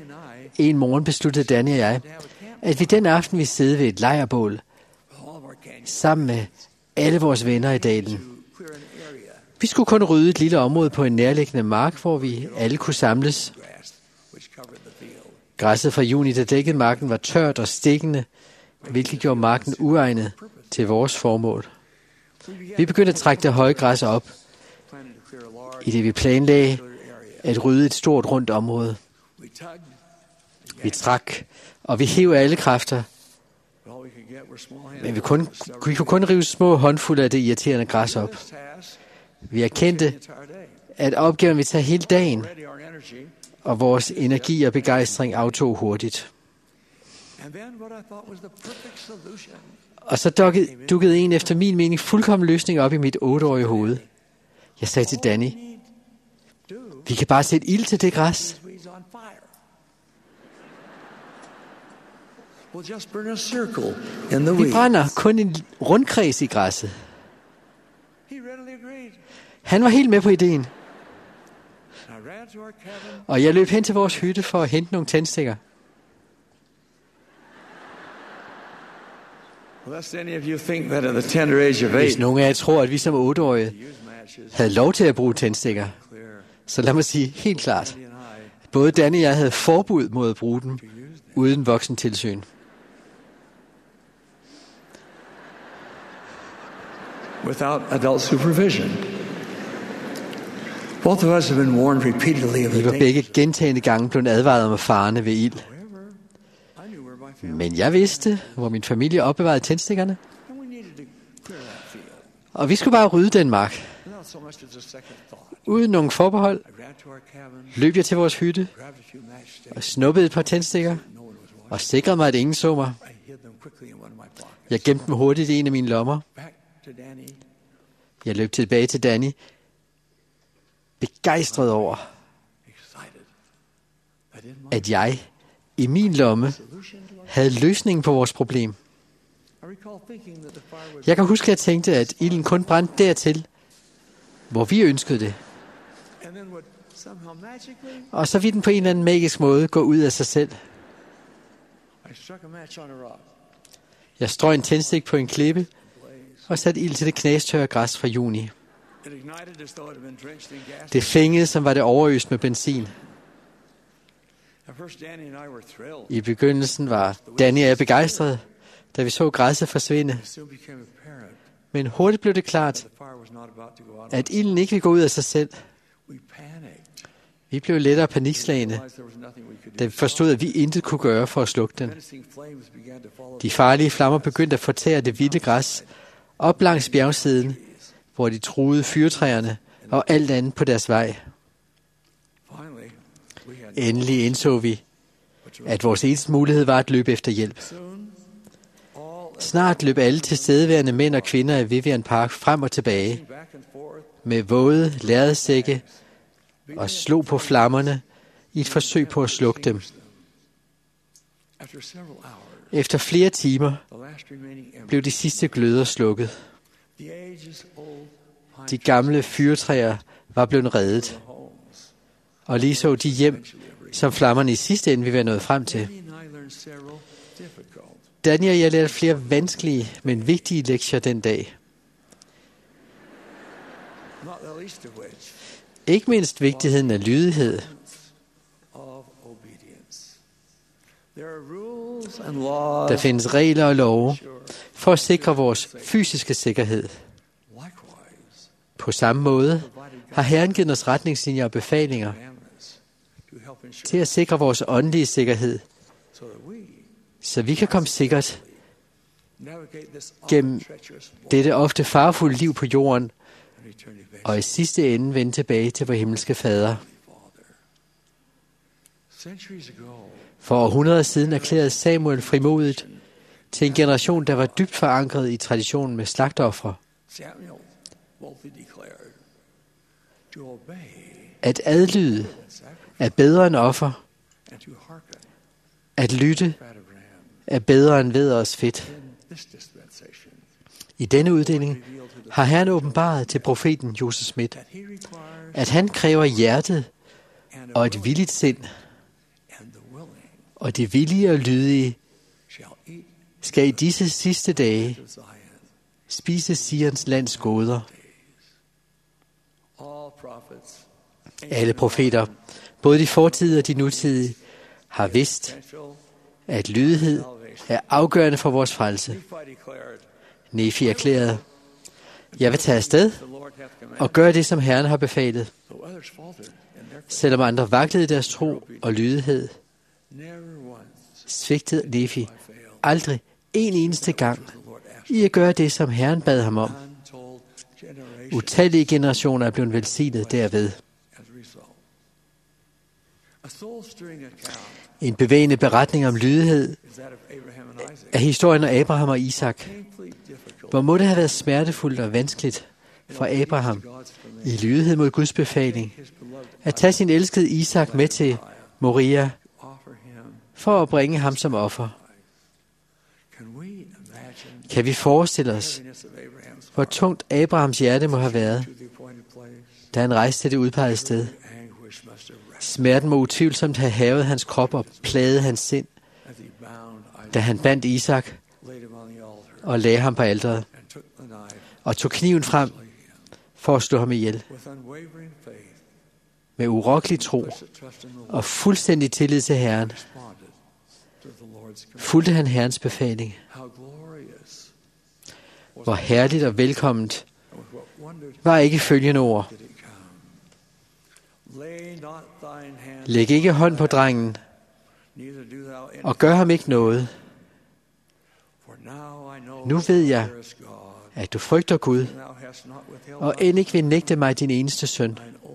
En morgen besluttede Danny og jeg, at vi den aften ville sidde ved et lejrbål sammen med alle vores venner i dalen. Vi skulle kun rydde et lille område på en nærliggende mark, hvor vi alle kunne samles. Græsset fra juni, der dækkede marken, var tørt og stikkende, hvilket gjorde marken uegnet til vores formål. Vi begyndte at trække det høje græs op, i det vi planlagde at rydde et stort rundt område. Vi trak, og vi hev alle kræfter, men vi kunne kun rive små håndfulde af det irriterende græs op. Vi erkendte, at opgaven ville tage hele dagen, og vores energi og begejstring aftog hurtigt. Og så dukkede en efter min mening fuldkommen løsning op i mit 8-årige hoved. Jeg sagde til Danny, vi kan bare sætte ild til det græs. Vi brænder kun en rundkreds i græsset. Han var helt med på ideen. Og jeg løb hen til vores hytte for at hente nogle tændstikker. Hvis nogen af jer tror, at vi som 8-årige havde lov til at bruge tændstikker, så lad mig sige helt klart, at både Danny og jeg havde forbud mod at bruge dem uden voksentilsyn. Without adult supervision. Both of us have been warned repeatedly of Vi var the begge gentagne gange blevet advaret om farerne ved ild. Men jeg vidste, hvor min familie opbevarede tændstikkerne. Og vi skulle bare rydde den mark. Uden nogen forbehold løb jeg til vores hytte og snuppede et par tændstikker og sikrede mig, at ingen så mig. Jeg gemte dem hurtigt i en af mine lommer. Jeg løb tilbage til Danny, begejstret over, at jeg i min lomme havde løsningen på vores problem. Jeg kan huske, at jeg tænkte, at ilden kun brændte dertil, hvor vi ønskede det. Og så ville den på en eller anden magisk måde gå ud af sig selv. Jeg strøg en tændstik på en klippe og satte ild til det knastørre græs fra juni. Det fængede, som var det overøst med benzin. I begyndelsen var Danny og jeg begejstrede, da vi så græsset forsvinde. Men hurtigt blev det klart, at ilden ikke ville gå ud af sig selv. Vi blev lettere panikslagne, da vi forstod, at vi intet kunne gøre for at slukke den. De farlige flammer begyndte at fortære det vilde græs op langs bjergsiden, hvor de truede fyrtræerne og alt andet på deres vej. Endelig indså vi, at vores eneste mulighed var at løbe efter hjælp. Snart løb alle tilstedeværende mænd og kvinder i Vivian Park frem og tilbage med våde lærredsække og slog på flammerne i et forsøg på at slukke dem. Efter flere timer blev de sidste gløder slukket. De gamle fyrtræer var blevet reddet, og lige så de hjem, som flammerne i sidste ende ville være nået frem til. Danny og jeg lærte flere vanskelige, men vigtige lektier den dag. Ikke mindst vigtigheden af lydighed. Der findes regler og love for at sikre vores fysiske sikkerhed. På samme måde har Herren givet os retningslinjer og befalinger til at sikre vores åndelige sikkerhed, så vi kan komme sikkert gennem dette ofte farefulde liv på jorden, og i sidste ende vende tilbage til vor himmelske Fader. For århundreder siden erklærede Samuel frimodigt til en generation, der var dybt forankret i traditionen med slagteofre, at adlyde er bedre end offer, at lytte er bedre end vædderets fedt. I denne uddeling har Herren åbenbaret til profeten Joseph Smith, at han kræver hjertet og et villigt sind, og de villige og lydige skal i disse sidste dage spise Sions lands goder. Alle profeter, både de fortidige og de nutidige, har vidst, at lydighed er afgørende for vores frelse. Nefi erklærede, jeg vil tage afsted og gøre det, som Herren har befalet. Selvom andre vaklede deres tro og lydighed, svigtede Nefi aldrig en eneste gang i at gøre det, som Herren bad ham om. Utallige generationer er blevet velsignet derved. En bevægende beretning om lydighed er historien om Abraham og Isak. Hvor må det have været smertefuldt og vanskeligt for Abraham i lydighed mod Guds befaling at tage sin elskede Isak med til Moria for at bringe ham som offer. Kan vi forestille os, hvor tungt Abrahams hjerte må have været, da han rejste til det udpegede sted? Smerten må utvivlsomt have havet hans krop og plaget hans sind, da han bandt Isak og lagde ham på alteret og tog kniven frem for at slå ham ihjel. Med urokkelig tro og fuldstændig tillid til Herren fulgte han Herrens befaling. Hvor herligt og velkomment var ikke følgende ord. Læg ikke hånd på drengen, og gør ham ikke noget. Nu ved jeg, at du frygter Gud, og end ikke vil nægte mig din eneste søn.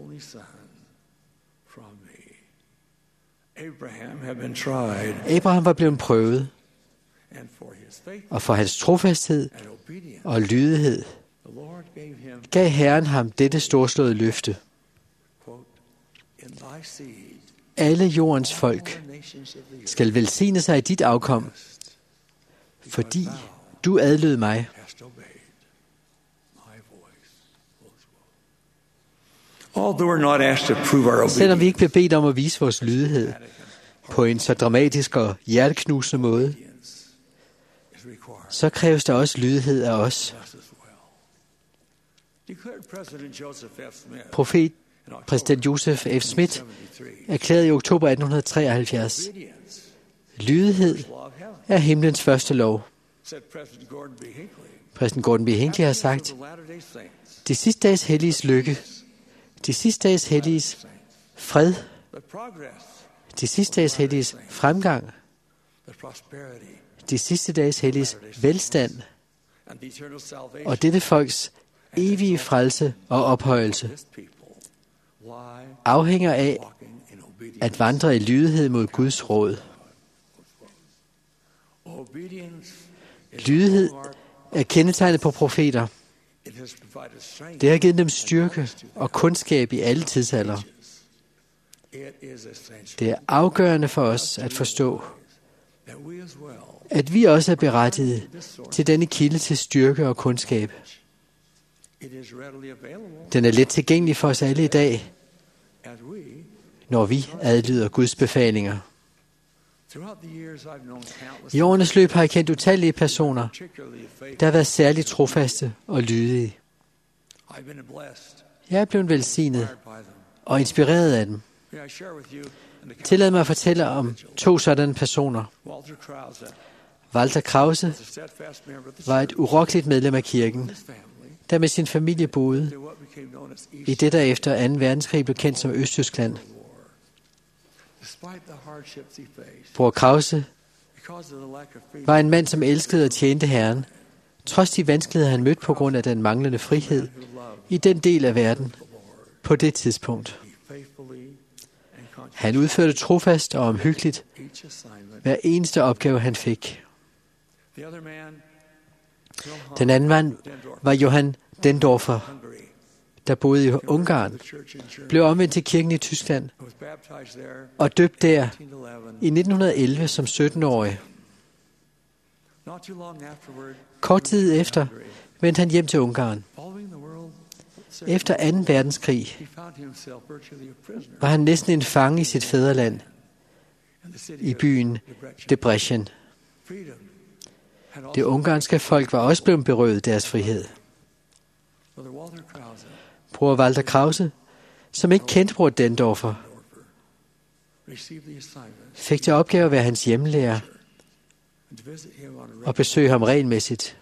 Abraham var blevet prøvet, og for hans trofasthed og lydighed gav Herren ham dette storslåede løfte. Alle jordens folk skal velsigne sig i dit afkom, fordi du adlød mig. Selvom vi ikke bliver bedt om at vise vores lydighed på en så dramatisk og hjerteknusende måde, så kræves der også lydighed af os. Præsident Joseph F. Smith erklærede i oktober 1873, lydighed er himlens første lov. Præsident Gordon B. Hinckley har sagt, de sidste dages helliges lykke, de sidste dages helliges fred, de sidste dages helliges fremgang, de sidste dages helliges velstand og dette folks evige frelse og ophøjelse afhænger af at vandre i lydighed mod Guds råd. Lydighed er kendetegnet på profeter. Det har givet dem styrke og kundskab i alle tidsalder. Det er afgørende for os at forstå, at vi også er berettiget til denne kilde til styrke og kundskab. Den er let tilgængelig for os alle i dag, når vi adlyder Guds befalinger. I årenes løb har jeg kendt utallige personer, der har været særligt trofaste og lydige. Jeg er blevet velsignet og inspireret af dem. Tillad mig at fortælle om 2 sådanne personer. Walter Krause var et urokkeligt medlem af kirken, der med sin familie boede i det, der efter 2. verdenskrig blev kendt som Østtyskland. Bror Krause var en mand, som elskede og tjente Herren, trods de vanskeligheder, han mødte på grund af den manglende frihed i den del af verden på det tidspunkt. Han udførte trofast og omhyggeligt hver eneste opgave, han fik. Den anden mand var Johann Dendorfer, der boede i Ungarn, blev omvendt til kirken i Tyskland og døbt der i 1911 som 17-årig. Kort tid efter vendte han hjem til Ungarn. Efter 2. verdenskrig var han næsten en fange i sit fædreland, i byen Debrecen. Det ungarske folk var også blevet berøvet deres frihed. Bror Walter Krause, som ikke kendte bror Dendorfer, fik til opgave at være hans hjemlærer og besøge ham regelmæssigt.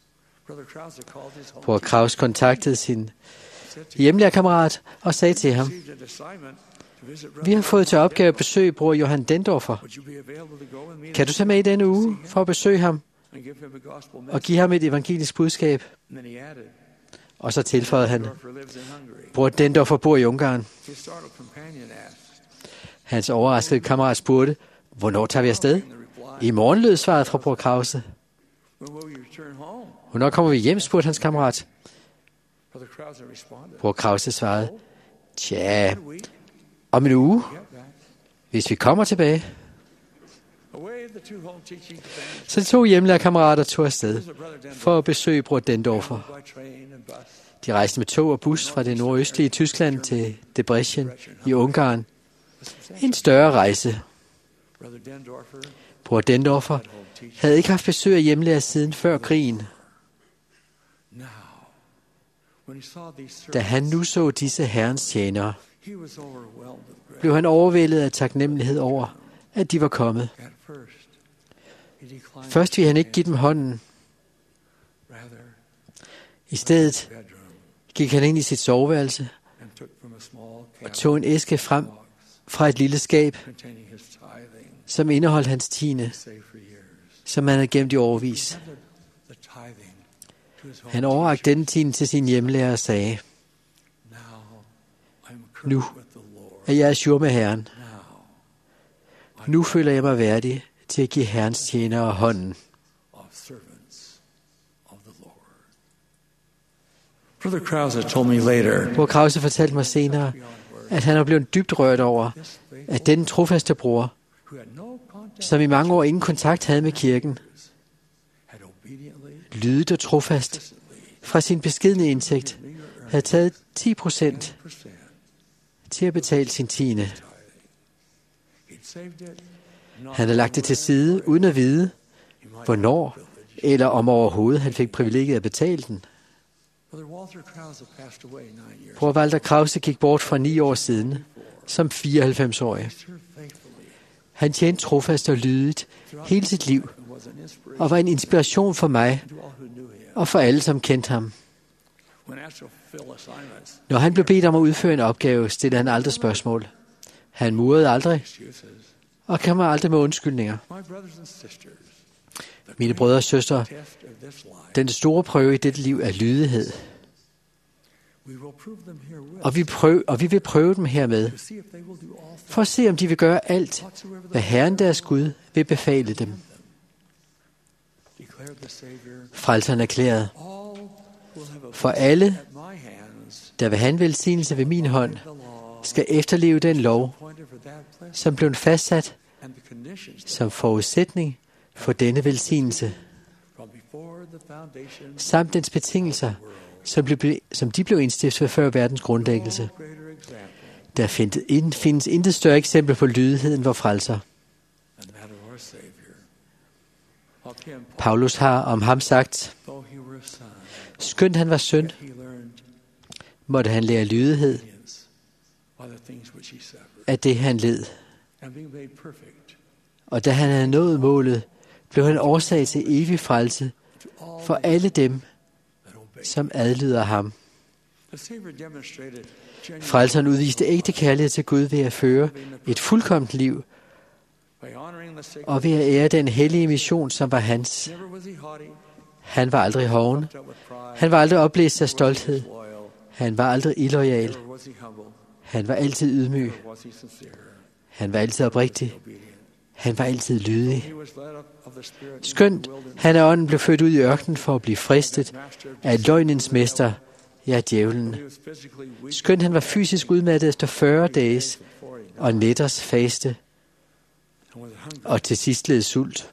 Bror Krause kontaktede sin hjemlærerkammerat og sagde til ham: vi har fået til opgave at besøge bror Johan Dendorfer. Kan du tage med i denne uge for at besøge ham og give ham et evangelisk budskab? Og så tilføjede han: bror Dendorfer bor i Ungarn. Hans overraskede kammerat spurgte: hvornår tager vi afsted? I morgen, lød svaret fra bror Krause. Hvornår kommer vi hjem? Spurgte hans kammerat. Bror Krause svarede: tja, om en uge, hvis vi kommer tilbage. Så de to hjemlærerkammerater tog afsted for at besøge bror Dendorfer. De rejste med tog og bus fra det nordøstlige Tyskland til Debrecen i Ungarn. En større rejse. Bror Dendorfer havde ikke haft besøg af hjemlærer siden før krigen. Da han nu så disse herrens tjenere, blev han overvældet af taknemmelighed over, at de var kommet. Først ville han ikke give dem hånden. I stedet gik han ind i sit soveværelse og tog en æske frem fra et lille skab, som indeholdt hans tiende, som han havde gemt i årevis. Han overrakte denne tiende til sin hjemlærer og sagde: nu er jeg ajour med Herren. Nu føler jeg mig værdig til at give Herrens tjenere hånden. Bror Krause fortalte mig senere, at han er blevet dybt rørt over, at den trofaste bror, som i mange år ingen kontakt havde med kirken, lydigt og trofast fra sin beskedne indtægt, havde taget 10% til at betale sin tiende. Han havde lagt det til side, uden at vide, hvornår eller om overhovedet han fik privilegiet at betale den. Bror Walter Krause gik bort for 9 år siden, som 94-årig. Han tjente trofast og lydigt hele sit liv, og var en inspiration for mig og for alle, som kendte ham. Når han blev bedt om at udføre en opgave, stillede han aldrig spørgsmål. Han murede aldrig, og kom aldrig med undskyldninger. Mine brødre og søstre, den store prøve i dette liv er lydighed. Og vi vil prøve dem hermed, for at se, om de vil gøre alt, hvad Herren deres Gud vil befale dem. Frelseren erklærede: for alle, der vil have en velsignelse ved min hånd, skal efterleve den lov, som blev fastsat som forudsætning for denne velsignelse, samt dens betingelser, som de blev indstiftet ved før verdens grundlæggelse. Der findes intet større eksempel på lydighed end vor frelser. Paulus har om ham sagt: skønt han var søn, måtte han lære lydighed af det, han led. Og da han havde nået målet, blev han årsag til evig frelse for alle dem, som adlyder ham. Frelseren udviste ægte kærlighed til Gud ved at føre et fuldkomment liv og ved at ære den hellige mission, som var hans. Han var aldrig hoven. Han var aldrig opblæst af stolthed. Han var aldrig illoyal. Han var altid ydmyg. Han var altid oprigtig. Han var altid lydig. Skønt han af ånden blev født ud i ørkenen for at blive fristet af løgnens mester, ja, djævlen. Skønt han var fysisk udmattet efter 40 dages og nætters faste, og til sidst led sult.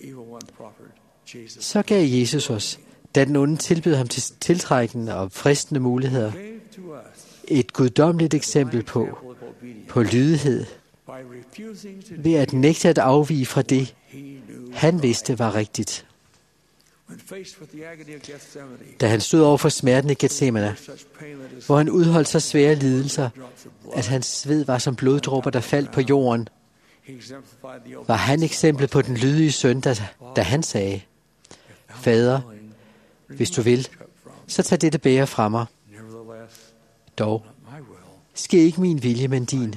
Så gav Jesus os, da den onde tilbød ham til tiltrækkende og fristende muligheder, et guddommeligt eksempel på lydighed, ved at nægte at afvige fra det, han vidste var rigtigt. Da han stod over for smerten i Getsemane, hvor han udholdt så svære lidelser, at hans sved var som bloddråber, der faldt på jorden, var han eksemplet på den lydige søn, da han sagde, Fader, hvis du vil, så tag dette bæger fra mig. Dog, ske ikke min vilje, men din.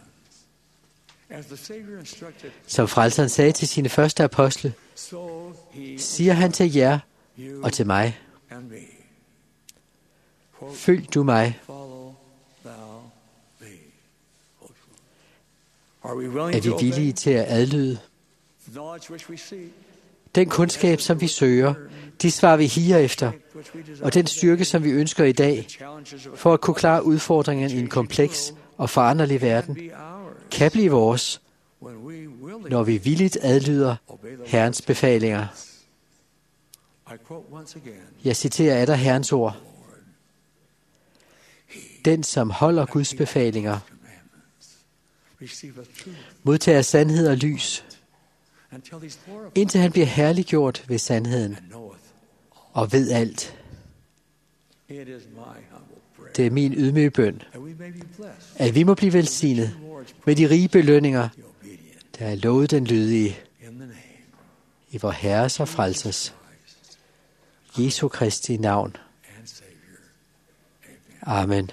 Som frelseren sagde til sine første apostle, siger han til jer og til mig, følg du mig. Er vi villige til at adlyde? Den kundskab, som vi søger, de svar vi higer efter, og den styrke, som vi ønsker i dag, for at kunne klare udfordringen i en kompleks og foranderlig verden, kan blive vores, når vi villigt adlyder Herrens befalinger. Jeg citerer atter Herrens ord. Den, som holder Guds befalinger, modtager sandhed og lys, indtil han bliver herliggjort ved sandheden og ved alt. Det er min ydmyge bøn, at vi må blive velsignet med de rige belønninger, der er lovet den lydige, i vor Herres og Frelsers, Jesu Kristi navn. Amen.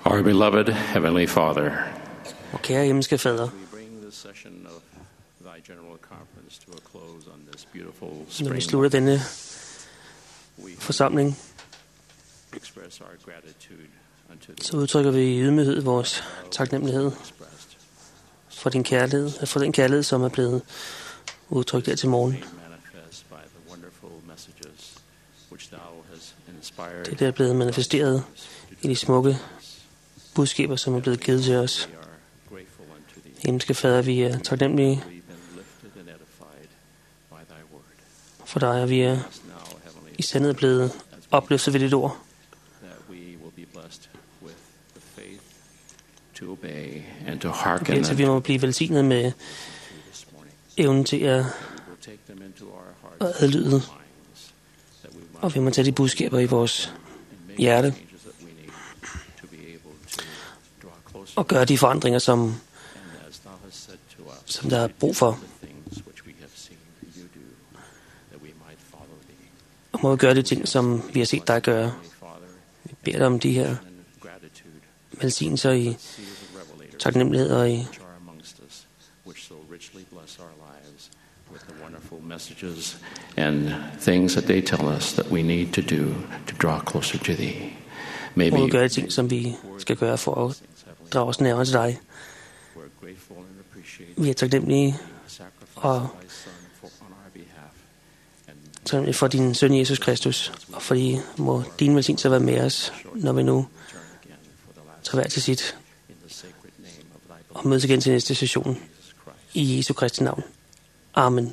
Our beloved Heavenly Father, Og kære himmelske Fader, we bring this session of thy general conference to a close on this beautiful når vi spring. slutter denne forsamling, Express our gratitude unto thee. så udtrykker vi i ydmyghed vores taknemmelighed for din kærlighed, for den kærlighed, som er blevet udtrykt her til morgen. Manifest by the wonderful messages which thou hast inspired. Det der er blevet manifesteret i de smukke budskaber, som er blevet givet til os. We are grateful unto thee. Himmelske Fader, vi er taknemmelige We've been lifted and edified by thy word. for dig, og vi er Now, Heavenly i sandhed blevet opløftet ved dit ord. that we will be blessed with the faith to obey and to Og hearken så vi må blive velsignet med this morning. evnen til at We will take them into our hearts adlyde, and minds, that we might og vi må tage de budskaber i vores hjerte changes that we need to be able to draw closer. og gøre de forandringer, som And as thou hast said to us, der er brug for. the things which we have seen you do, that we might follow thee. Og må vi gøre de ting, som vi har set dig gøre. Father, Vi beder dig om de her and gratitude, velsignelser i seals of revelators taknemmelighed og i which are amongst us, which so richly bless our lives with the wonderful messages and things that they tell us that we need to do to draw closer to thee. Maybe må vi gøre de ting, som vi skal gøre for at drage os nærmere til dig. we're grateful and appreciate Vi er taknemmelige the sacrifice og of thy Son on our behalf. And taknemmelige for din søn Jesus Kristus, og fordi må din velsignelse være med os, når vi nu turn again for the last tager hver til sit in the sacred name of thy og mødes igen til næste session Jesus Christ. i Jesu Kristi navn. Amen.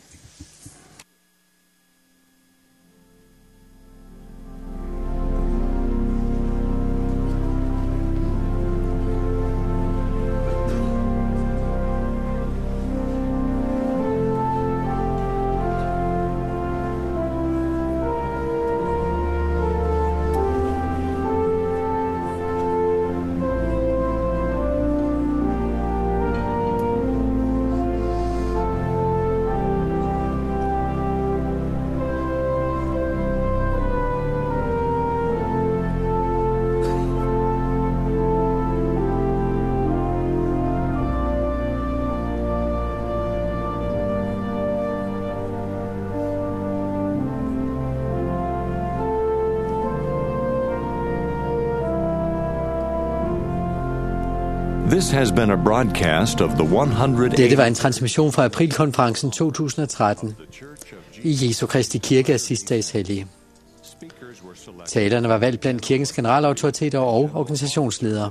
This has been a broadcast of the 180th Dette var en transmission fra aprilkonferencen 2013 i Jesu Kristi Kirke af Sidste Hellige. Talerne var valgt blandt kirkens generalautoriteter og organisationsledere.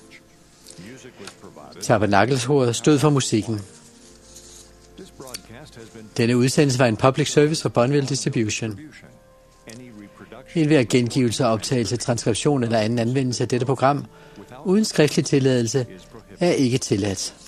Tabernakelskoret stod for musikken. Denne udsendelse var en public service fra Bonneville Distribution. Enhver gengivelse, optagelse, transkription eller anden anvendelse af dette program uden skriftlig tilladelse er ikke tilladt.